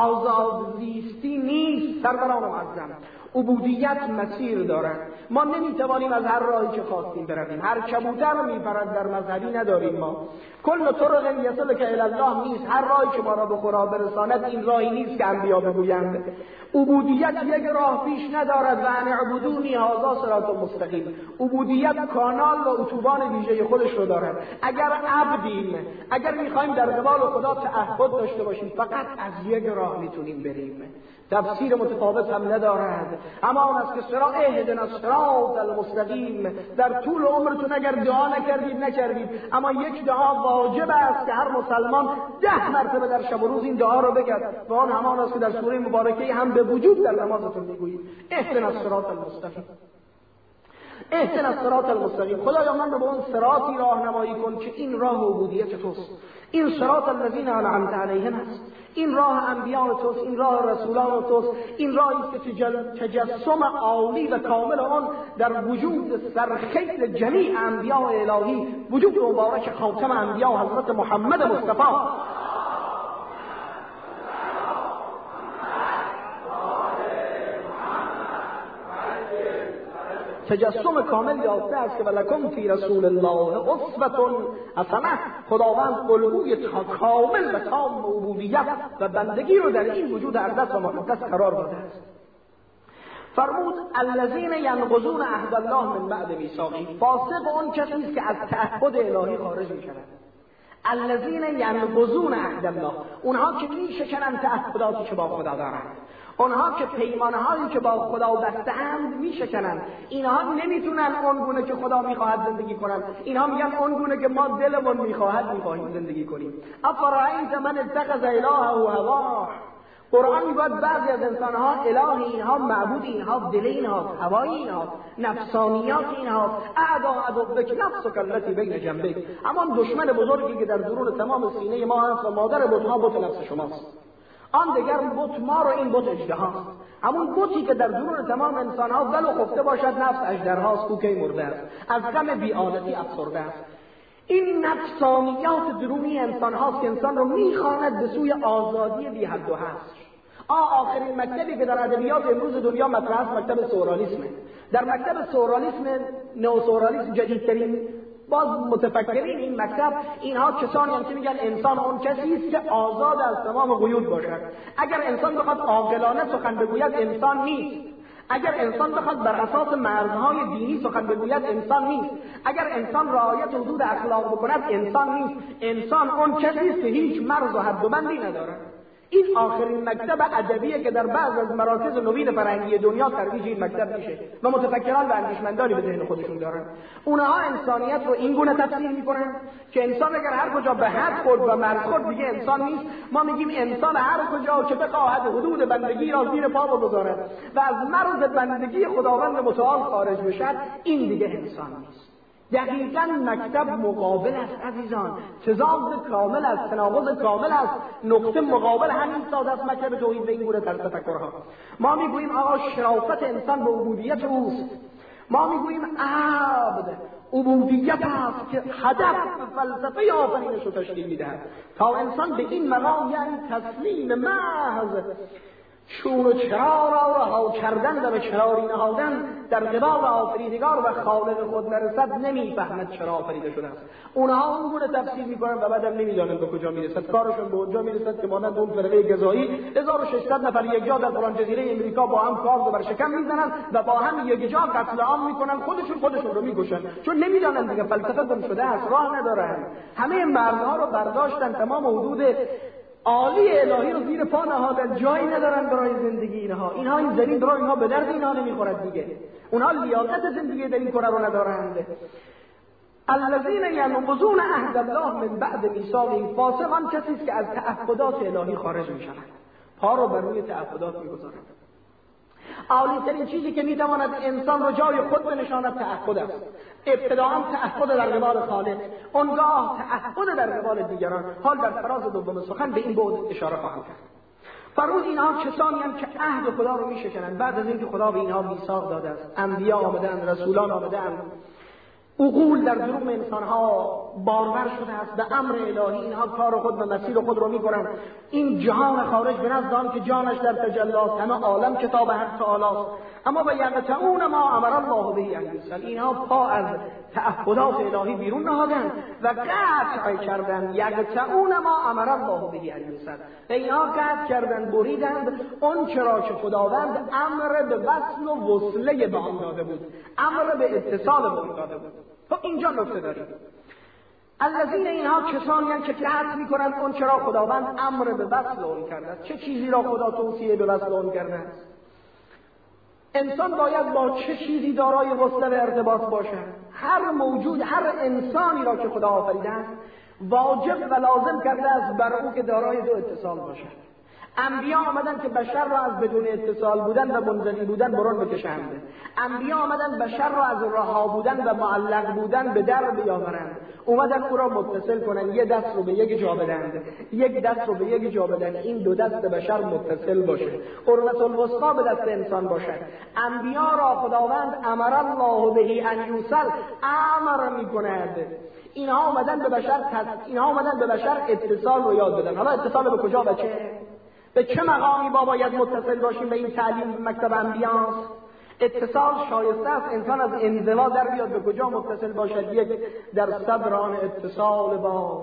آزاد زیستی نیست سروران معظم. عبودیت مسیر دارد. ما نمیتوانیم از هر راهی که خواستیم برویم. هر کبوتر میپرد در مذهبی نداریم ما. کل طرق یصلک الی الله نیست. هر راهی که ما را به خدا برساند این راهی نیست که انبیا بگویند. عبودیت یک راه پیش ندارد و ان اعبدونی هذا صراط مستقیم. عبودیت کانال و اتوبان ویژه خودش رو دارد. اگر عبدیم، اگر میخوایم در قبال خدا تعهد داشته باشیم، فقط از یک راه میتونیم بریم. تفسیر متفاوت هم ندارد. اما آن است که صراط اهدنا الصراط المستقیم. در طول عمرتون اگر دعا نکردید نکردید، اما یک دعا واجب است که هر مسلمان ده مرتبه در شب و روز این دعا رو بگه و آن همان است که در سوره مبارکه هم به وجود در نمازتون میگویید: اهدنا الصراط المستقیم، اهدنا الصراط المستقیم. خدایا من رو به اون صراطی راهنمایی کن که این راه عبودیت توست. این صراط الذین انعمت علیهم است. این راه انبیاء توست، این راه رسولان توست. این راهی است که تجسم عالی و کامل آن در وجود سرخیل جمیع انبیاء الهی، وجود مبارک خاتم انبیاء حضرت محمد مصطفی تجسم کامل یافته است که ولکم فی رسول الله اسوة حسنه. خداوند الگوی کامل و تام عبودیت و بندگی رو در این وجود اقدس و مقدس قرار داده است. فرمود الذین ینقضون عهد الله من بعد میثاقه. فاسق اون کسی است که از تعهد الهی خارج میشود. الذین ینقضون عهد الله، اونها که میشکنند تعهداتی که با خدا دارند، اونها که پیمانهایی که با خدا بسته‌اند میشکنند. اینها نمیتونن اونگونه که خدا میخواهد زندگی کنند. اینها میگن اونگونه که ما دلمون میخواهد میخواهیم زندگی کنیم. افرأیت من اتخذ الهه هواه. قرآن میگوید بعضی از انسانها اله اینها، معبود اینها، دل اینها، هوای اینها، نفسانیات اینها. اعدا عدوک نفسک التي بین جنبک. اما دشمن بزرگی که در درون تمام سینه ما هست و مادر بت‌ها بت نفس شماست. آن دیگر بت ما رو، این بت اژدهاست. همون بتی که در درون تمام انسان‌ها ولو خفته باشد نفس اژدهاست، کوکه مرده است، از غم بی‌عادتی افسرده است. این نفسانیات درونی انسان هاست که انسان رو میخواند به سوی آزادی بی حد و حصر. آه آخرین مکتبی که در ادبیات امروز دنیا مطرح است مکتب سورالیسمه. در مکتب سورالیسم، نو سورالیسم، جدیدترین باز متفکرین این مکتب، اینها کسانی هستند که میگن انسان اون کسی است که آزاد از تمام قیود باشد. اگر انسان بخواد عاقلانه سخن بگوید انسان نیست. اگر انسان بخواد بر اساس مرزهای دینی سخن بگوید انسان نیست. اگر انسان رعایت حدود اخلاق بکند انسان نیست. انسان اون کسی است که هیچ مرز و حد و بندی ندارد. این آخرین مکتب ادبیه که در بعض از مراکز نوین فرهنگی دنیا ترویج این مکتب میشه و متفکران و اندیشمندانی به ذهن خودشون دارن. اونها انسانیت رو این گونه تفسیر میکنن که انسان اگر هر کجا به حد خورد و مرز خورد دیگه انسان نیست. ما میگیم انسان هر کجا که بخواهد حدود بندگی را زیر پا بگذارد و از مرز بندگی خداوند متعال خارج بشد، این دیگه انسان نیست. دقیقاً مکتب مقابل است عزیزان، تضاد کامل است، تناقض کامل است، نقطه مقابل همین ساده است مکتب توحید به این گونه در تفکرها. ما میگوییم آقا شرافت انسان به عبودیت اوست، ما میگوییم عبد عبودیت است که هدف فلسفه آفرینش رو تشکیل میدهد تا انسان به این مقام یعنی تسلیم محض چون و چرا را رها کردن و به چراری نهادن در قبال آفریدگار و خالق خود نرسد نمیفهمد چرا آفریده شده است. اونها اون گونه تفسیر میکنن و بعدم نمیدانند به کجا میرسد. کارشون به اونجا میرسد که مانند اون فرقه گزایی هزار و ششصد نفر یک جا در فلان جزیره امریکا با هم کار و بر شکم میزنن و با هم یک جا قتل عام میکنن، خودشون خودشون رو میکشن چون نمیدانن دیگه فلسفه گم شده است، راه ندارن. همه مردها رو برداشتن، تمام حدود عالی الهی رو زیر پا نهادن، جایی ندارن برای زندگی اینها. اینها این زمین برای اینها به درد اینها نمیخورد دیگه. اونها لیاقت زندگی در این کره رو ندارند. الذین ینقضون عهد الله من بعد میثاقه، فاسق آن کسی است که از تعهدات الهی خارج میشوند، پا رو بر روی تعهدات میگذارند. عالی ترین چیزی که میتواند انسان رو جای خود بنشاند تعهد است. ابتداء تعهد در قبال خالق، اونگاه تعهد در قبال دیگران. حال در فراز دوم سخن به این بعد اشاره خواهم کرد. فرمود اینها کسانی هم که عهد خدا رو میشکنند بعد از اینکه خدا به اینها میثاق داده است. انبیا آمدند، رسولان آمدند، عقول در دروغ انسانها بارور شده است. به امر الهی اینها کار خود و مسیر خود رو میکنند. این جهان خارج به نزد آن که جانش در تجلاست، همه عالم کتاب حق تعالی، اما و یقطعون ما امر الله به ان یوصل، اینها پا از تعهدات الهی بیرون نهادند و قطع کردند. یقطعون ما امر الله به ان یوصل، اینها قطع کردند، بریدند اون چرا که خداوند امر به وصل و وصله به آن داده بود، امر به اتصال به آن داده بود. خب اینجا نکته داریم. الذین، اینها کسانی هستند که قطع میکنند اون چرا خداوند امر به وصل اون کرده است. چه چیزی را خدا توصیه به وصل اون کرده است؟ انسان باید با چه چیزی دارای وصله و ارتباط باشد؟ هر موجود، هر انسانی را که خدا آفریده است واجب و لازم کرده است بر او که دارای دو اتصال باشد. انبیا آمدن که بشر را از بدون اتصال بودن و منزوی بودن برون بکشند. انبیا آمدن بشر را از رها بودن و معلق بودن به در بیاورند. اومدن او را متصل کنند، یک دست رو به یک جا بدند، یک دست رو به یک جا بدند، این دو دست بشر متصل باشه، قربت الوسطا به دست انسان باشد. انبیا را خداوند امر الله به ان یوصل، امر میکند. اینها آمدن به بشر اینها آمدن به بشر اتصال رو یاد بدن. حالا اتصال به کجا و چه؟ به چه مقامی با باید متصل باشیم؟ به این تعلیم مکتب انبیاست. اتصال شایسته است انسان از انزوا در بیاد. به کجا متصل باشد؟ یک، در صدران اتصال با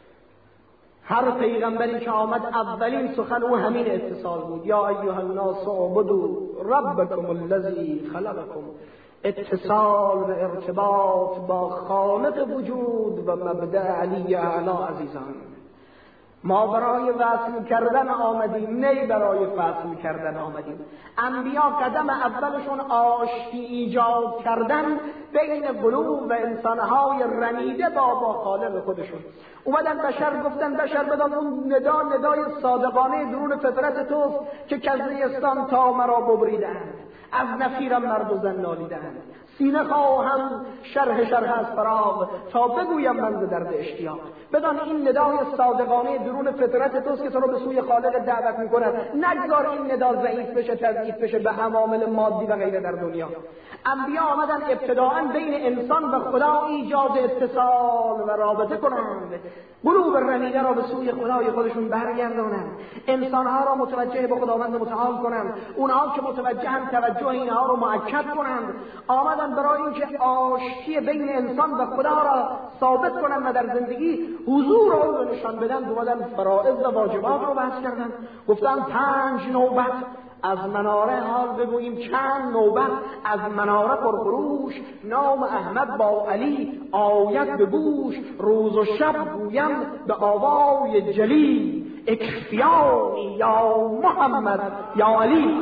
هر پیغمبری که آمد اولین سخن او همین اتصال بود. یا ایها الناس اعبدوا ربکم الذی خلقکم. اتصال و ارتباط با خالق وجود و مبدأ علی اعلی. عزیزان، ما برای وصل کردن آمدیم، نه برای فصل کردن آمدیم. انبیا قدم اولشون آشتی ایجاد کردن بین قلوب و انسانهای رمیده با با خالق خودشون. اومدن بشر گفتن بشر بدان اون ندا ندای صادقانه درون فطرت توست که کزیستان تا مرا ببریدند، از نفیرم مرد و زن نالیدند. سینه خواهم شرح شرح از فراغ تا بگویم من ز درد اشتیاق. بدان این ندای صادقانه درون فطرت توست که تو رو به سوی خالق دعوت میکند. نگذار این ندا ضعیف بشه، تضعیف بشه به عوامل مادی و غیره در دنیا. انبیا آمدن ابتداءً بین انسان و خدا ایجاد اتصال و رابطه کنند، قلوب رمیده را به سوی خدای خودشون برگردانند، انسانها را متوجه به خداوند متعال کنند. اونها که متوجهن توجه اینها رو مؤکد کنند. آمدن برای اینکه آشتی بین انسان و خدا را ثابت کنند و در زندگی حضور او رو نشان بدن. اومدن فرائض و واجبات رو بحث کردن. گفتن پنج نوبت از مناره حال بگوییم چند نوبت از مناره پرخروش، نام احمد با علی آید به گوش، روز و شب گویم به آوای جلی، اکفیانی یا محمد یا علی.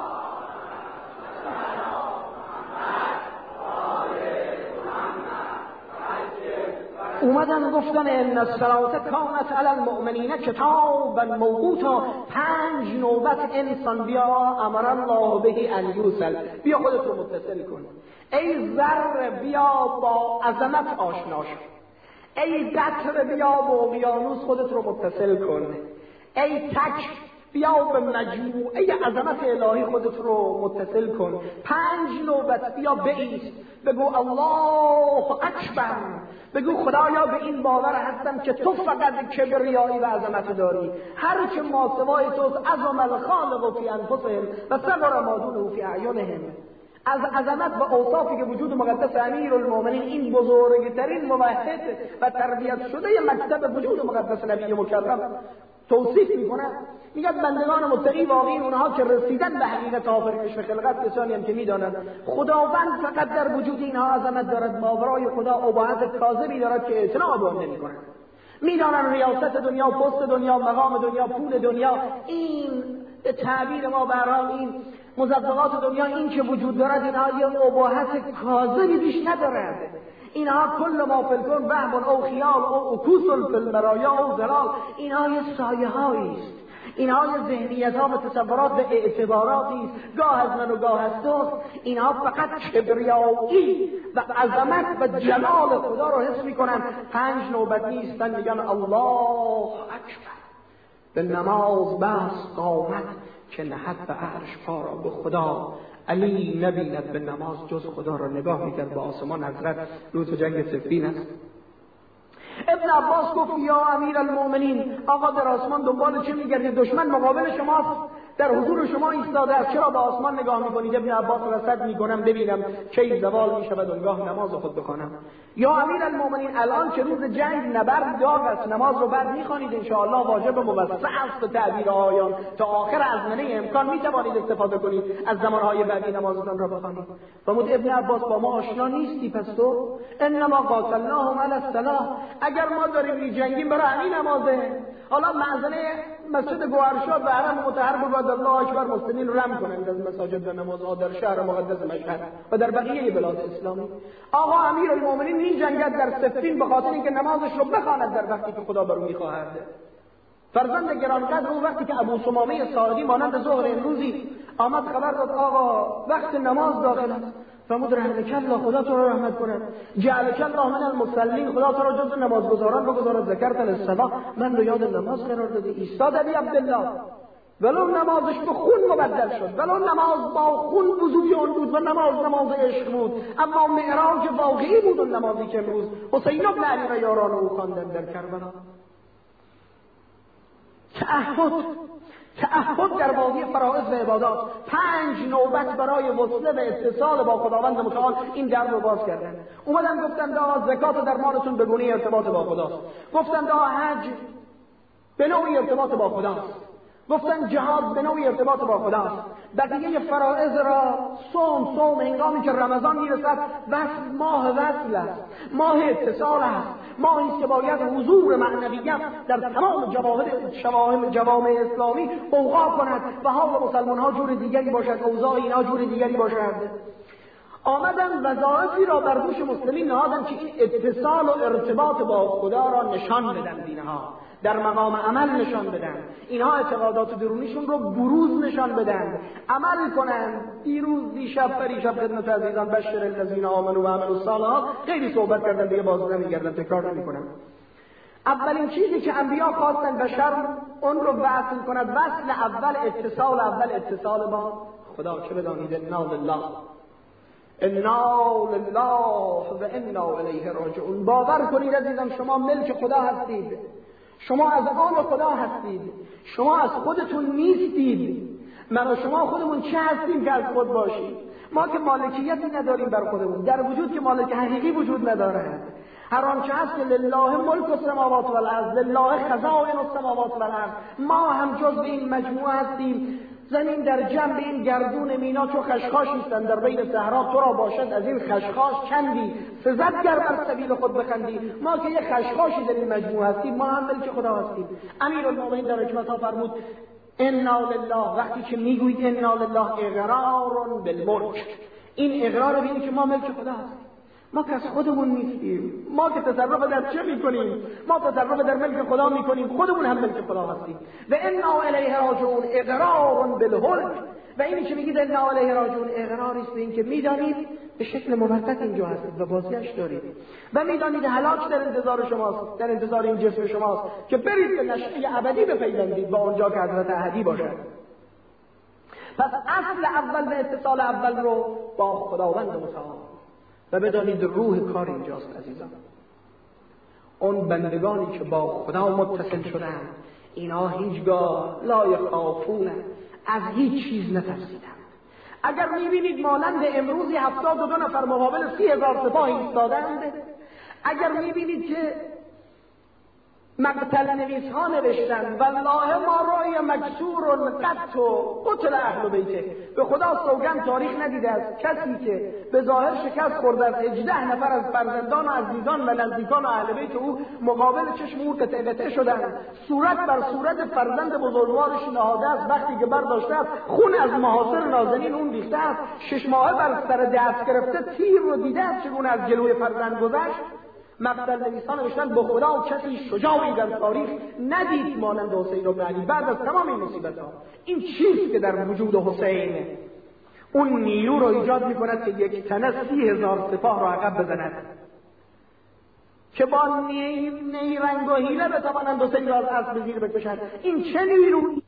اومدن گفتن ان الصلاه کانت علی المؤمنین کتابا موقوتا، پنج نوبت انسان بیا امر الله به ان یوصل، بیا خودت رو متصل کن. ای ذره بیا با عظمت آشنا شو، ای قطره بیا با اقیانوس خودت رو متصل کن، ای تک بیا به مجموعه عظمت الهی خودت رو متصل کن. پنج نوبت بیا بایست بگو الله اکبر، بگو خدایا به این باور هستم که تو فقط کبریایی و عظمت داری، هر چه ما سوای توست. عظم الخالق فی انفسهم و صغر ما دونه فی اعینهم. از عظمت و اوصافی که وجود مقدس امیرالمومنین، این بزرگترین موحد و تربیت شده مکتب وجود مقدس نبی مکرم توصیف میکنه، میگه بندگان متقی واقعی اونها که رسیدن به حقیقت آفرینش و خلقت، کسانی هم که میدانند خداوند فقط در وجود اینها عظمت دارد، ماورای خدا اباحت کاذبی دارد که اعتنا به آن نمیکنند. میدانند ریاست دنیا، پست دنیا، مقام دنیا، پول دنیا، این به تعبیر ما برای این مزدقات دنیا، این که وجود دارد اینها یه اباحت کاذبی بیش ندارد. اینها کل ما فی الکون وهم او خیال او عکوس فی المرایا او ظلال، اینها یه سایه هایی است، اینها یه ذهنیت ها و تصورات و اعتباراتی است، گاه از من و گاه از توست. اینها فقط کبریایی و عظمت و جلال خدا رو حس میکنن. پنج نوبت نیستن میگن الله اکبر، به نماز بس قامت که نهد به عرش پا را به خدا. علی نبیند به نماز جز خدا را، نگاه میکرد به آسمان حضرت روز جنگ صفین است. ابن عباس گفت یا امیر المؤمنین، آقا در آسمان دنبال چه میگردید؟ دشمن مقابل شماست، در حضور شما ایستاده است، چرا به آسمان نگاه میکنید؟ ابن عباس رصد میکنم ببینم کی زوال میشود اونگاه نماز خود بخوانم. یا امیر المؤمنین الان که روز جنگ نبرد داغ است، نماز رو بعد میخوانید ان شاء الله، واجب موسع است به تعبیر آیان، تا آخر ازمنه امکان میتوانید استفاده کنید از زمانهای بعدی نمازتان را بخوانید. فرمود ابن عباس با ما آشنا نیستی پس تو؟ انما قاتلناهم علی الصلاة، اگر ما داریم میجنگیم برای همین نمازه. حالا معزنه مسجد گوهرشاد و حرم مطهر بگوید الله اکبر، مسلمین رو رم کنند از مساجد و نمازها در شهر مقدس مشهد و در بقیه بلاد اسلامی. آقا امیر المؤمنین می جنگد در صفین به خاطر اینکه نمازش رو بخواند در وقتی که خدا بر او میخواهد. فرزند گرانقدر او وقتی که ابو ثمامه ساعدی مانند ظهر امروزی آمد خبر داد آقا وقت نماز داخل است، فرمود رحمک الله، خدا تو رو رحمت کنه، جعلک الله من المصلین، خدا تو رو جز نمازگزاران بگذارد، ذکرت للصلاة، من رو یاد نماز قرار دادی. ایستاد ابی عبدالله، ولو نمازش به خون مبدل شد، ولو نماز با خون وضوی اون بود و نماز نماز عشق بود، اما معراج واقعی بود اون نمازی که امروز حسین بن علی و یاران او خواندن در کربلا. تعهد تعهد در بازی فرائض و عبادات، پنج نوبت برای وصله و اتصال با خداوند متعال این در رو باز کردن. اومدن گفتن دا زکات در مالتون به گونه ارتباط با خداست، گفتن دا حج به نوعی ارتباط با خداست، گفتن جهاد به نوعی ارتباط با خداست. بقیه فرائض را صوم صوم هنگامی که رمضان میرسد، وصل ماه وصل است، ماه اتصال است، ماهی است که باید حضور معنویت در تمام جواهر جوامع اسلامی اوقا کند و حال مسلمان ها جور دیگری باشد، اوضاع اینا جور دیگری باشد. آمدن وظایفی را بر دوش مسلمین نهادن که این اتصال و ارتباط با خدا را نشان بدن، دینها در مقام عمل نشان بدن، اینها اعتقادات درونیشون رو بروز نشان بدن، عمل کنن. دیروز دیشب پریشب خدمت عزیزان بشر الذین آمنوا و عملوا الصالحات خیلی صحبت کردن، دیگه باز نمیگردم، تکرار نمیکنم. اولین چیزی که انبیا خواستن بشر اون رو وصل کند، وصل اول اتصال اول اتصال با خدا. چه بدانید انا لله انا لله و انا الیه راجعون. باور کنید عزیزان شما ملک خدا هستید، شما از آن خدا هستید، شما از خودتون نیستید. من و شما خودمون چه هستیم که از خود باشیم؟ ما که مالکیتی نداریم بر خودمون، در وجود که مالک حقیقی وجود نداره. هر آنچه هست که لله ملک السماوات والارض، لله خزائن السماوات والارض. ما هم جز این مجموعه هستیم، زمین در جنب این گردون مینا چو خشخاشیستن در بین صحرا، تو را باشد از این خشخاش چندی، سزد گر بر سبیل خود بخندی. ما که یه خشخاشی در این مجموعه هستیم، ما هم ملک خدا هستیم. امیرالمومنین در حکمت‌ها فرمود انا لله، وقتی که میگویید انا لله اقرار بالملک، این اقرار به اینه که ما ملک خدا هستیم. ما که از خودمون نیستیم، ما که تصرف در چه میکنیم؟ ما تصرف در ملک خدا میکنیم، خودمون هم ملک خدا هستیم. و انا الیه راجعون اقرار بالهلک، و اینی که میگید انا الیه راجعون اقراری است به این که میدانید به شکل موقت اینجا هستید و بازگشت دارید و میدانید هلاک در انتظار شماست، در انتظار این جسم شماست که برید به نشأه ابدی بپیوندید با اونجا که حضرت احدی باشد. پس اصل اول و اتصال اول رو با خداوند متعال و بدانید روح کار اینجاست عزیزان. اون بندگانی که با خدا متصل شدن، اینا هیچگاه لا یخافون، از هیچ چیز نترسیدن. اگر میبینید مانند امروزی هفتاد و دو نفر مقابل سی هزار سپاه ایستادند، اگر میبینید که مقتل نویس ها نوشتن والله ما رأی مکسور قط و قتل اهل بیته، به خدا سوگند تاریخ ندیده است کسی که به ظاهر شکست خورده از هجده نفر از فرزندان و عزیزان و نزدیکان و اهل بیت او مقابل چشم او قطعه قطعه شدند، صورت بر صورت فرزند بزرگوارش نهاده است، وقتی که برداشته است خون از محاصر نازنین اون ریخته است، شش ماهه بر سر دست گرفته تیر رو دیده است چگونه از جلوی فرزند گذشت. مقتل نویسان نوشتن به خدا کسی شجاعی در تاریخ ندید مانند حسین و علی بعد از تمام این مصیبت ها. این چیست که در وجود حسین اون نیرو رو ایجاد میکند که یک تنه سی هزار سپاه رو عقب بزند، که با نیرنگ و حیله بتوانند حسین را از اسب زیر بکشند. این چه نیرویی؟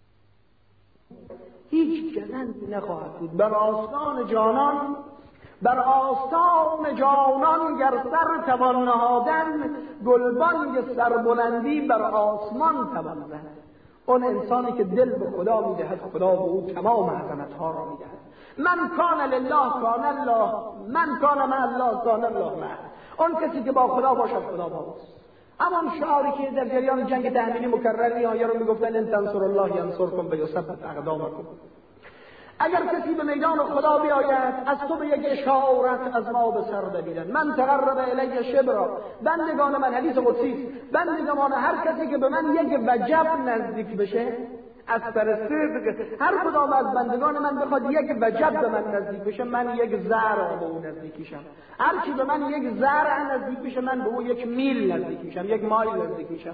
هیچ گزندی نخواهد بود بر آستان جانان، بر آستان جانان گر سر توان نهادن، گلبانگ سربلندی بر آسمان توان زد. اون انسانی که دل به خدا میدهد، خدا به او تمام عظمت ها را میدهد. من کان لله کان الله، من کان مع الله کان الله معه. اون کسی که با خدا باشد خدا با اوست. اما شعاری که در جریان جنگ تحمیلی مکرر این آیه رو میگفتن ان تنصر الله ینصرکم و یثبت اقدامکم. اگر کسی به میدان خدا بیاید از تو به یک اشارت از ما به سر ببینن، من تقرب الی شبرا، بندگان من، حدیث قدسی، بندگان هر کسی که به من یک وجب نزدیک بشه، از سر صدق هر کدام از بندگان من بخواد یک وجب به من نزدیک بشه، من یک ذره به او نزدیک میشم. هر کی به من یک ذره نزدیک بشه، من به او یک میل نزدیک میشم، یک مایل نزدیک میشم.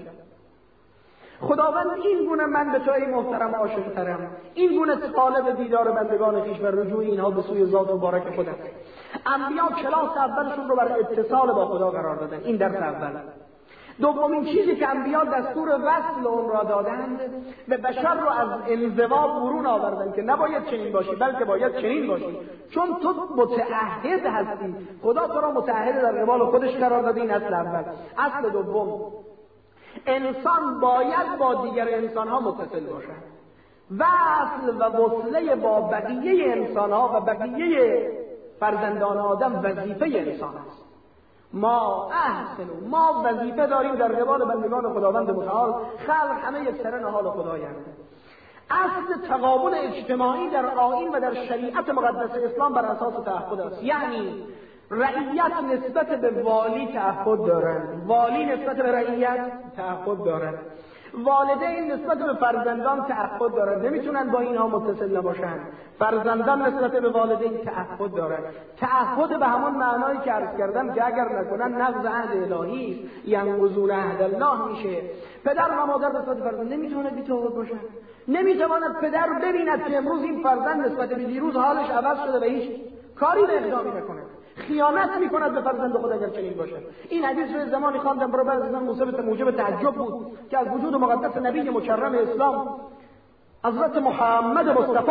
خداوند این گونه من به تو ای محترم عاشق ترم، این گونه طالب دیدار بندگان خویش و رجوع اینها به سوی ذات مبارک خودم. انبیا کلاس اولشون رو بر اتصال با خدا قرار دادن، این درس اول. دومین چیزی که انبیا دستور وصل اون را دادند و بشر رو از انزوا برون آوردن که نباید چنین باشی بلکه باید چنین باشی، چون تو متعهد هستی، خدا تو را متعهد در قبال خودش قرار داده. این اصل اول. اصل دوم، انسان باید با دیگر انسان ها متصل باشد. وصل و وصله با بقیه انسان ها و بقیه فرزندان آدم وظیفه انسان است. ما احسنو، ما وظیفه داریم در قبال بندگان خداوند متعال. خلق همه یک سره نهال خدایند. اصل تقابل اجتماعی در آیین و در شریعت مقدس اسلام بر اساس تعهد است. یعنی رعیت نسبت به والی تعهد دارند، والی نسبت به رعیت تعهد دارند، والدین نسبت به فرزندان تعهد دارند، نمیتونن با اینها متصل نباشند. فرزندان نسبت به والدین تعهد دارند. تعهد به همون معنایی که عرض کردم که اگر نکنن نقض عهد الهی است، ینقضون عهد الله میشه. پدر و مادر نسبت به فرزند نمیتونه بی‌تعهد باشن. نمیتواند پدر ببیند که امروز این فرزند نسبت به دیروز حالش عوض شده و هیچ کاری به اقدامی نکنه. خیانت میکند به فرزند خود اگر چنین باشد. این حدیث رو زمانی خواندم برای بعضی از موجب موجب تعجب بود که از وجود مقدس نبی مکرم اسلام حضرت محمد مصطفی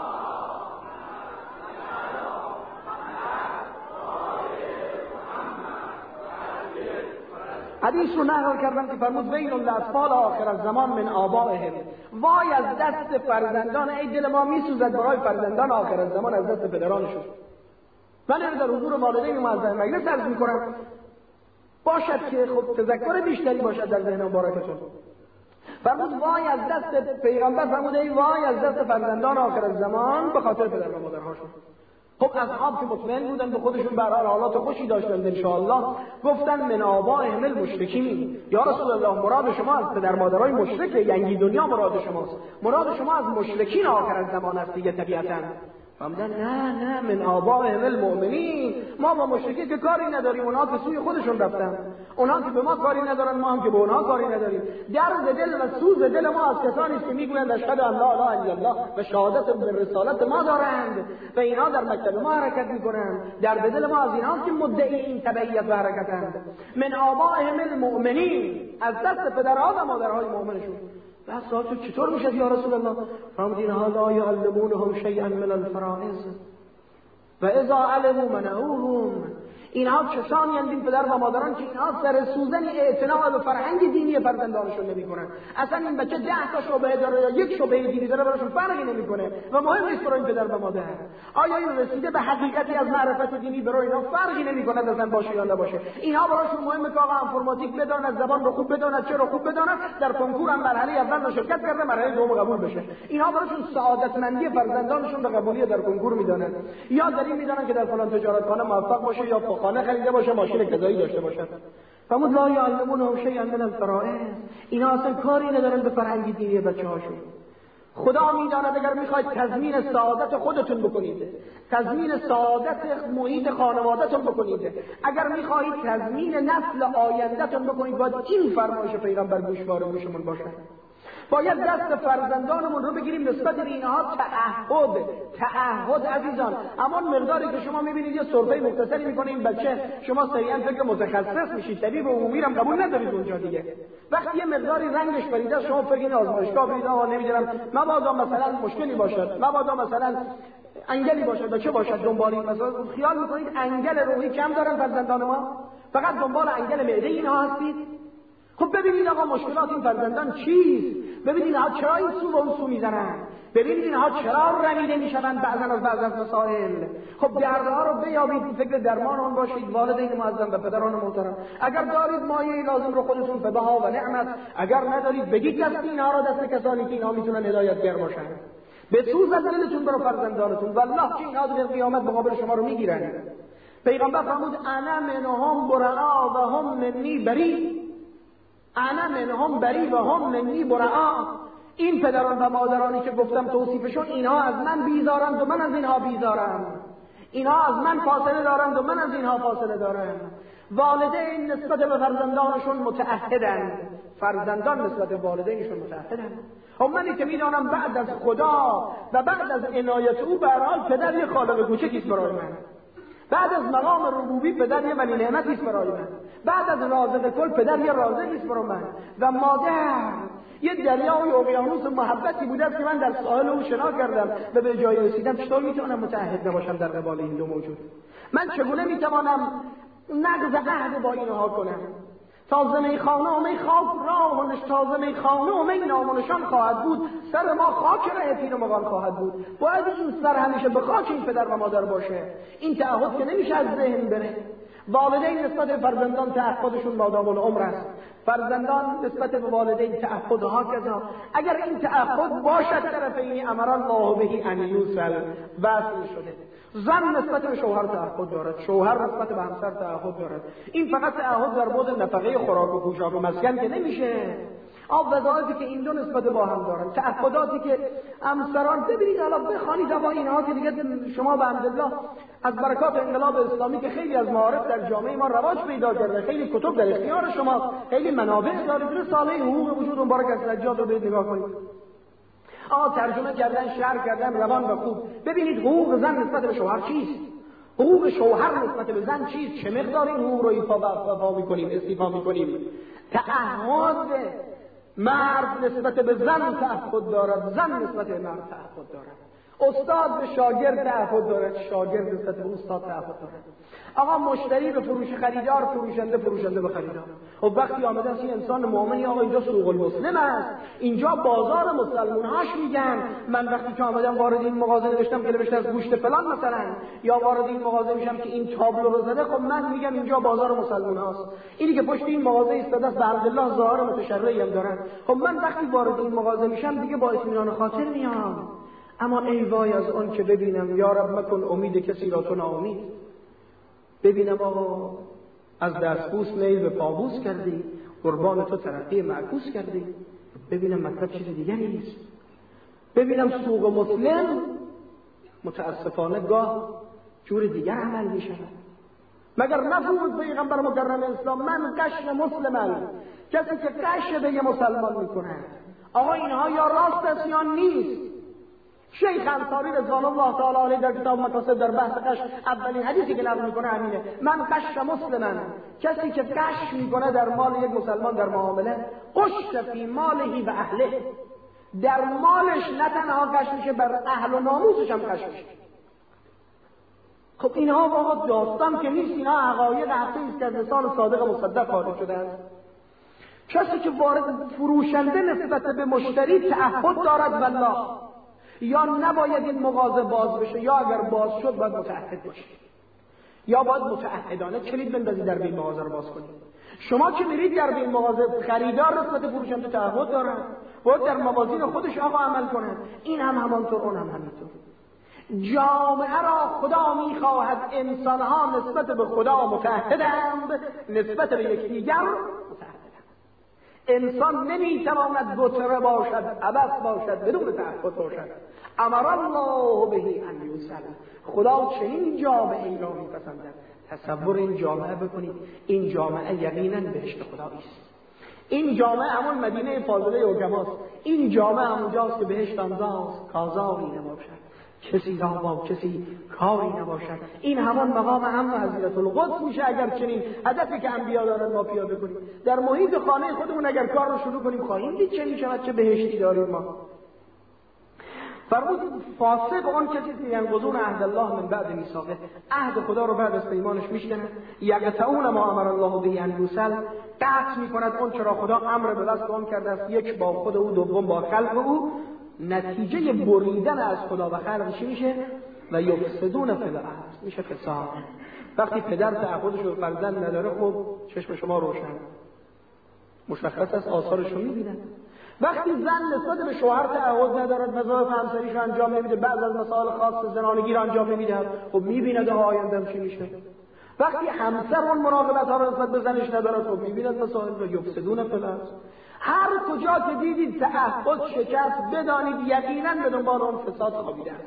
حدیث رو نقل کردم که فرمود ویل الاطفال آخر الزمان من آبائهم، وای از دست فرزندان، ای دل ما میسوزد برای فرزندان آخر الزمان از دست پدرانشون. من در حضور والدین معظم مجلس عرض میکنم باشد که خب تذکر بیشتری باشد در ذهن مبارکتون. فرمود وای از دست پیغمبر، فرمود ای وای از دست فرزندان آخر الزمان به خاطر پدر و مادرهاشون. خب اصحاب که مطمئن بودن به خودشون، به هر حال حالات خوشی داشتن ان شاء الله، گفتن من آبائهم المشرکین، یا رسول الله مراد شما از پدر مادرای مشرک، یعنی دنیا مراد شماست، مراد شما از مشرکین آخر الزمان است دیگه طبیعتاً. فرمودن نه نه من آبائهم المؤمنین، ما با مشرکی که کاری نداریم، اونها که سوی خودشون رفتن، اونها که به ما کاری ندارن، ما هم که به اونها کاری نداریم. درد دل و سوز دل ما از کسانی است که میگویند اشهد ان لا اله الا الله و شهادت به رسالت ما دارند و اینا در مکتب ما حرکت میکنند. درد دل ما از ایناست که مدعی این تبعیت و حرکتند. من آبائهم المؤمنین، از دست پدرها و مادرهای مؤمنشون. بس سوال چطور میشه یا رسول الله؟ فرمود اینها لا یعلمونهم شیئا من الفرائض و اذا علموا منعوهم. اینها کسانی هستند این پدر و مادران که اینها سر سوزن اعتنا به فرهنگ دینی فرزندانشون نمیکنن. اصلا این بچه ده تا شعبه داره یا یک شعبه دینی داره براشون فرقی نمیکنه و مهم نیست برای این پدر و مادر آیا این رسیده به حقیقتی از معرفت دینی، برای اینا فرقی نمیکنه اصلا باشه یا نباشه. اینها براشون مهمه که آقا انفرماتیک بداند، زبان رو خوب بداند، چه رو خوب بداند، در کنکور هم مرحله اول شرکت کرده، مرحله دوم قبول بشه. اینها براشون سعادتمندی فرزندانشون به قبولی در کنکور میدونن، یا در این میدونن که در فلان تجارتخانه موفق باشه یا خانه خریده باشه، ماشین کذایی داشته باشه. فرمود لا یعلمون شیئا من الفرائض، اینا اصلا کاری ندارن به فرهنگ دینی بچه‌هاشون. خدا میداند اگر میخواید تضمین سعادت خودتون بکنید، تضمین سعادت محیط خانواده‌تون بکنید، اگر میخواهید تضمین نسل آینده‌تون بکنید، باید این فرمایش پیغمبر گوشوار گوشمون باشه. باید دست فرزندانمون رو بگیریم نسبت به اینها تعهد تعهد عزیزان. اما مقداری که شما میبینید یه سرفه مختصری میکنه این بچه، شما سریعا فکر متخصص میشید، طبیب عمومی رو قبول ندارید اونجا دیگه. وقتی یه مقداری رنگش پریده شما فکر این آزمایشگاه برید آها نمیدونم مبادا مثلا مشکلی باشد، مبادا مثلا انگلی باشد، چه باشد دنبال این مثلا خیال میکنید انگل روحی کم دارن فرزندان ما، فقط دنبال انگل معده اینها هستید. خب ببینید آقا مشکلات این فرزندان چیست، ببینید اینها چرا این سو و اون سو میزنن، ببینید اینها چرا رمیده میشوند بعضا از بعض از مسائل. خب دردها رو بیابید، فکر درمان اون باشید. والدین معظم و پدران محترم، اگر دارید مایه لازم رو خودتون فداها و نعمت، اگر ندارید بگید دست اینها را دست کسانی که اینها میتونن هدایتگر باشن. به سوز از دلتون برو فرزندانتون، والله که اینها در قیامت مقابل شما رو میگیرن. پیغمبر فرمود انا منهم برعا و هم منی بری، انا منهم بری و هم منی برعا. این پدران و مادرانی که گفتم توصیفشون، اینها از من بیزارند و من از اینها بیزارم، اینها از من فاصله دارند و من از اینها فاصله دارم. والدین نسبت به فرزندانشون متعهدند، فرزندان نسبت به والدینشون متعهدند. خب منی که میدانم بعد از خدا و بعد از عنایت او به هر حال پدر یه خالق کوچکی است برای من، بعد از مقام ربوبی پدر یه ولی نعمتی است برای من، بعد از رازق کل پدر یه رازقی است برای من، و مادر یه دریا و اقیانوس محبتی بوده است که من در ساحل او شنا کردم و به جای رسیدم. چطور میتونم متعهد نباشم در قبال این دو موجود؟ من چگونه میتوانم نقض عهد با اینها کنم؟ تازه میخانه و میخاک راهش، تازه میخانه و می نامونشان خواهد بود، سر ما خاک ره پیر و مغان خواهد بود. باید این سر همیشه به خاک این پدر و مادر باشه. این تعهد که نمیشه از ذهن بره. والدین نسبت به فرزندان تعهدشون مادام العمر است، فرزندان نسبت به والدین تعهدها کذا. اگر این تعهد باشد طرفین امر الله به ان یوصل، وصل شده. زن نسبت به شوهر تعهد دارد، شوهر نسبت به همسر تعهد دارد. این فقط تعهد در بعد نفقه خوراک و پوشاک و مسکن که نمیشه، آب وظایفی که این دو نسبت با هم دارن، تعهداتی که همسران ببینید. حالا بخوانید اما اینها که دیگه شما به حمدالله از برکات انقلاب اسلامی که خیلی از معارف در جامعه ما رواج پیدا کرده، خیلی کتب در اختیار شما، خیلی منابع دارید، رساله حقوق وجود مبارک از سجاد رو برید نگاه کنید. آه ترجمه کردن، شرح کردن، روان و خوب. ببینید حقوق زن نسبت به شوهر چیست، حقوق شوهر نسبت به زن چیست، چه مقدار این حقوق رو ایفا و افا میکنیم، استیفا میکنیم. تعهد مرد نسبت به زن تعهد دارد، زن نسبت به مرد تعهد دارد. استاد به شاگرد تعهد دارد، شاگرد نسبت به استاد تعهد دارد. آقا مشتری به فروش خریدار، فروشنده فروشنده به خریدار. خب وقتی آمده است این انسان مؤمنی، آقا اینجا سوق المسلم است، اینجا بازار مسلمان هاش میگن. من وقتی که آمدم وارد این مغازه نوشتم که نوشته از گوشت فلان مثلا، یا وارد این مغازه میشم که این تابلو رو زده، خب من میگم اینجا بازار مسلمان هاست. اینی که پشت این مغازه ایستاده است به الله ظاهر متشرعی هم دارن. خب من وقتی وارد این مغازه میشم دیگه با اطمینان خاطر میام. اما ای وای از آن که ببینم یا رب مکن امید کسی را تو ناامید، ببینم آقا از دستبوس میل به پابوس کردی، قربان تو ترقی معکوس کردی، ببینم مطلب چیز دیگری نیست. ببینم سوق مسلم متاسفانه گاه جور دیگر عمل می شود. مگر نفرمود پیغمبر مکرم اسلام من قش مسلمم، کسی که قش به یه مسلمان می کند. آقا اینها یا راست است یا نیست. شیخ انصاری رضوان الله تعالی علیه در کتاب مقاصد در بحث قش اولین حدیثی که نقل میکنه همینه، من قش مسلمم، کسی که قش میکنه در مال یک مسلمان در معامله، قش فی مالهی و اهله، در مالش نه تنها قش میشه، بر اهل و ناموسش هم قش میشه. خب اینها واقعا داستان که نیست، اینها حقایق حقیقی است که از لسان صادق مصدق خارج شدن. کسی که وارد فروشنده نسبت به مشتری تعهد دارد والله، یا نباید این مغازه باز بشه، یا اگر باز شد باید متعهد باشه، یا باید متعهدانه کلید بندازید در این مغازه رو باز کنید. شما که میرید در این مغازه، خریدار نسبت فروشنده تعهد دارن، باید در موازین خودش آقا عمل کنن. این هم همانطور، اون هم همینطور. جامعه را خدا میخواهد انسانها نسبت به خدا متعهدند، نسبت به یکدیگر متعهدند. انسان نمیتواند گتره باشد، عبث باشد، بدون تعهد باشد. امر الله به ان یوصل. خدا چنین جامعه ای را میپسندد. تصور این جامعه بکنید، این جامعه یقینا بهشت خدایی است. این جامعه همون مدینه فاضله حکماست. این جامعه همونجاست که بهشت آنجاست، کازاری نباشد، کسی را با کسی کاری نباشد. این همان مقام هم حضرت القدس میشه اگر چنین هدفی که انبیا دارن ما پیاده کنیم. در محیط خانه خودمون اگر کار رو شروع کنیم، خواهیم دید چه میشود، چه بهشتی داریم ما. فرمود فاسق اون کسی که ینقضون عهد الله من بعد میثاقه، عهد خدا رو بعد از پیمانش میشکنه. یقطعون ما امر الله به ان یوصل، قطع میکند اون چرا خدا امر به دست اون کرده است، یک با خود او، دوم با خلق او. نتیجه بریدن از خدا و خلق چی میشه؟ و یفسدون فی الارض، میشه فساد. وقتی پدر تعهدش رو فرزند نداره، خب چشم شما روشن، مشخص است، آثارش رو میبینن. وقتی زن نسبت به شوهر تعهد ندارد، وظایف همسریش رو انجام نمیده، بعض از مسائل خاص زنانگی رو انجام نمیده، خب میبیند آیندهم چی میشه. وقتی همسر اون مراقبت ها رو نسبت به زنش ندارد، خب میبیند مسائل رو یفسدون فی الارض. هر کجا که دیدید تعهد شکست، بدانید یقینا به دنبال اون فساد خوابیده است.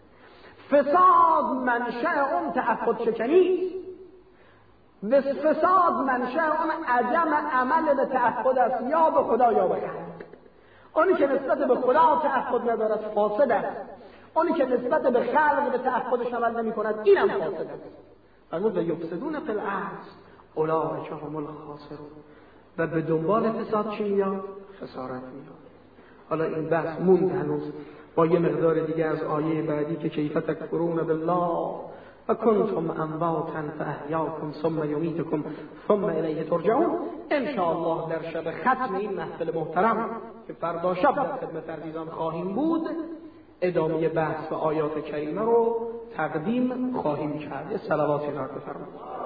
فساد منشأ اون تعهد شکنی است. فساد منشأ اون عدم عمل به تعهد است، یا به خدا یا به خلق. اونی که نسبت به خدا تعهد ندارد فاسد است، اونی که نسبت به خلق به تعهدش عمل نمی کند اینم فاسد است. فرمود یفسدون فی الارض اولئک هم الخاسرون. و به دنبال فساد چی میاد؟ خسارت میاد. حالا این بحث موند هنوز با یه مقدار دیگه از آیه بعدی که کیف تکفرون بالله و کنتم امواتا فاحیاکم ثم یمیتکم ثم الیه ترجعون. ان شاء الله در شب ختم این محفل محترم که فردا شب در خدمت عزیزان خواهیم بود، ادامه بحث و آیات کریمه رو تقدیم خواهیم کرد. صلواتی را بفرمایید.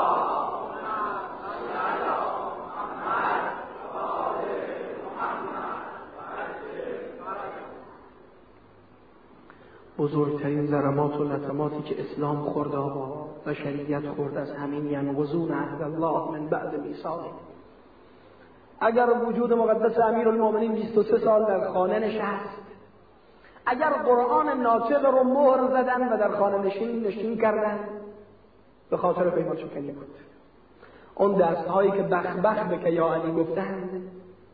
بزرگترین ضربات و لطماتی که اسلام خورد آقا و شریعت خورد از همین ینقضون عهد الله من بعد میثاقه. اگر وجود مقدس امیرالمومنین بیست و سه سال در خانه نشست، اگر قرآن ناطق رو مهر زدن و در خانه نشین نشین کردن، به خاطر پیمان شکنی بود. اون دستهایی که بخ بخ بک یا علی گفتند،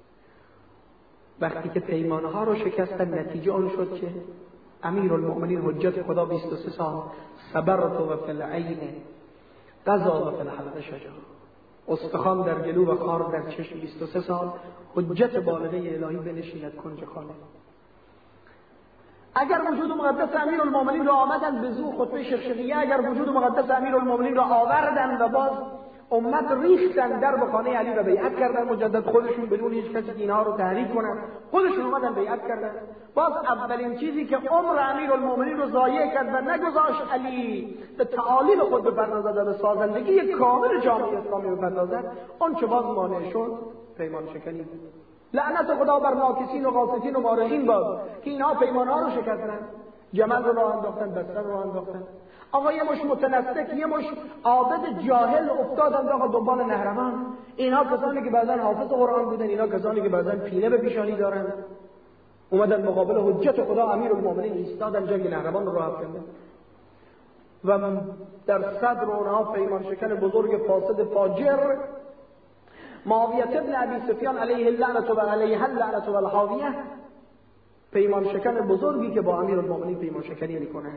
وقتی که پیمانها رو شکستن، نتیجه آن شد که امیرالمومنین حجت خدا بیست و سه سال صبرت و فی العین قضا و فی الحلق شجاع، استخوان در گلو و خار در چشم، بیست و سه سال حجت بالغه الهی بنشیند کنج خانه. اگر وجود مقدس امیرالمومنین را آمدن به زور خطبه شرشقیه، اگر وجود مقدس امیرالمومنین را آوردن و باز امت ریختن در به خانه علی و بیعت کردن مجدد، خودشون بدون هیچ کسی که اینها رو تحریک کنن خودشون اومدن بیعت کردن. باز اولین چیزی که عمر امیرالمومنین رو ضایع کرد و نگذاشت علی به تعالیم خود بپردازد و به سازندگی کامل جامعه اسلامی بپردازد، اون چه باز مانع شد پیمان شکنی. لعنت خدا بر ناکسین و غاصبین و مارقین باد که اینها پیمانها رو شکستن، جمل رو راه انداختن، بستر رو راه انداختن. آقا یه مش متنسک، یه مش عابد جاهل افتادن آقا دنبال نهروان. اینها کسانی که بعضن حافظ قرآن بودن، اینها کسانی که بعضن پینه به پیشانی دارن، اومدن مقابل حجت خدا امیرالمومنین ایستادن، جنگ نهروان رو راه افتادن و در صدر اونها پیمان شکن بزرگ فاسد فاجر معاویه ابن ابی سفیان علیه اللعنت و علیه اللعنت و الحاویه، پیمان شکن بزرگی که با امیرالمومنین پیمان شکنی میکنه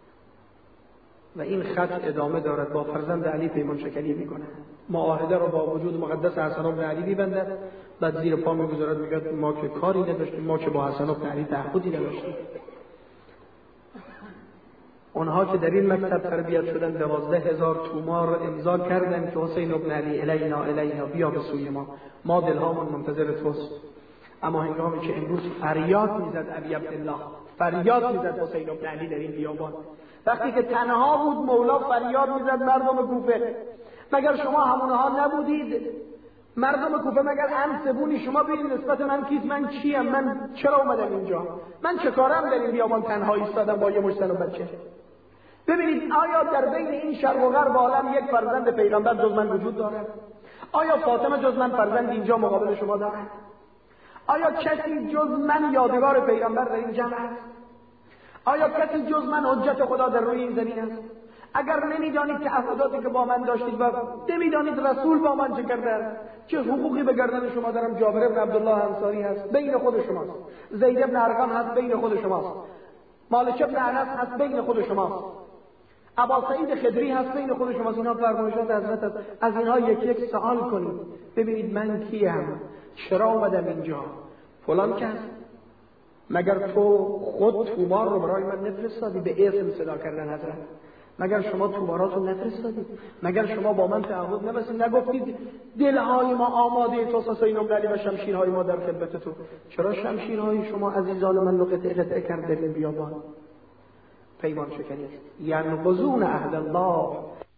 و این خط ادامه دارد. با فرزند علی پیمان شکنی میکنه، معاهده رو با وجود مقدس حسن بن علی میبنده، بعد زیر پا میگذارد، میگه ما که کاری نداشتیم، ما که با حسن بن علی تعهدی نداشتیم. اونها که در این مکتب تربیت شدن دوازده هزار تومار امضا کردن که حسین بن علی الینا الینا، بیا به سوی ما، ما دلهامون منتظر توست. اما هنگامی که امروز فریاد میزد ابی عبدالله، فریاد میزد حسین بن علی در این بیابان، وقتی که تنها بود مولا فریاد میزد مردم کوفه، مگر شما همونها نبودید؟ مردم کوفه مگر انسبونی؟ شما ببینید نسبت من کیست، من چیم، من چرا اومدم اینجا، من چه کارم در این بیابان تنها ایستادم با یه مشتن و بچه؟ ببینید آیا در بین این شرق و غرب عالم یک فرزند پیغمبر جز من وجود داره؟ آیا فاطمه جز من فرزند اینجا مقابل شما داره؟ آیا کسی جز من یادگار پیغمبر در این جمع است؟ آیا کسی جز من حجت خدا در روی این زمین است؟ اگر نمیدانید تعهداتی که با من داشتید و نمیدانید رسول با من چه کرده، چه حقوقی به گردن شما دارم، جابر بن عبدالله انصاری هست بین خود شماست، زید بن ارقم هست بین خود شماست، مالک بن انس هست بین خود شماست، ابا سعید خدری هست بین خود شماست. اینا فرمایشات حضرت است. از اینها یک یک سوال کنید، ببینید من کیم، چرا اومدم اینجا، فلان کس. مگر تو خود تومار رو برای من نفرستادی به اسم صدا کردن حضرت؟ مگر شما توماراتو نفرستادید؟ مگر شما با من تعهد نبستید؟ نگفتید دلهای ما آماده تو حسین بن علی و شمشیرهای ما در خدمت تو؟ چرا شمشیرهای شما عزیزان من رو قطعه قطعه کرد در بیابان؟ پیمان شکنی است. ینقضون عهد الله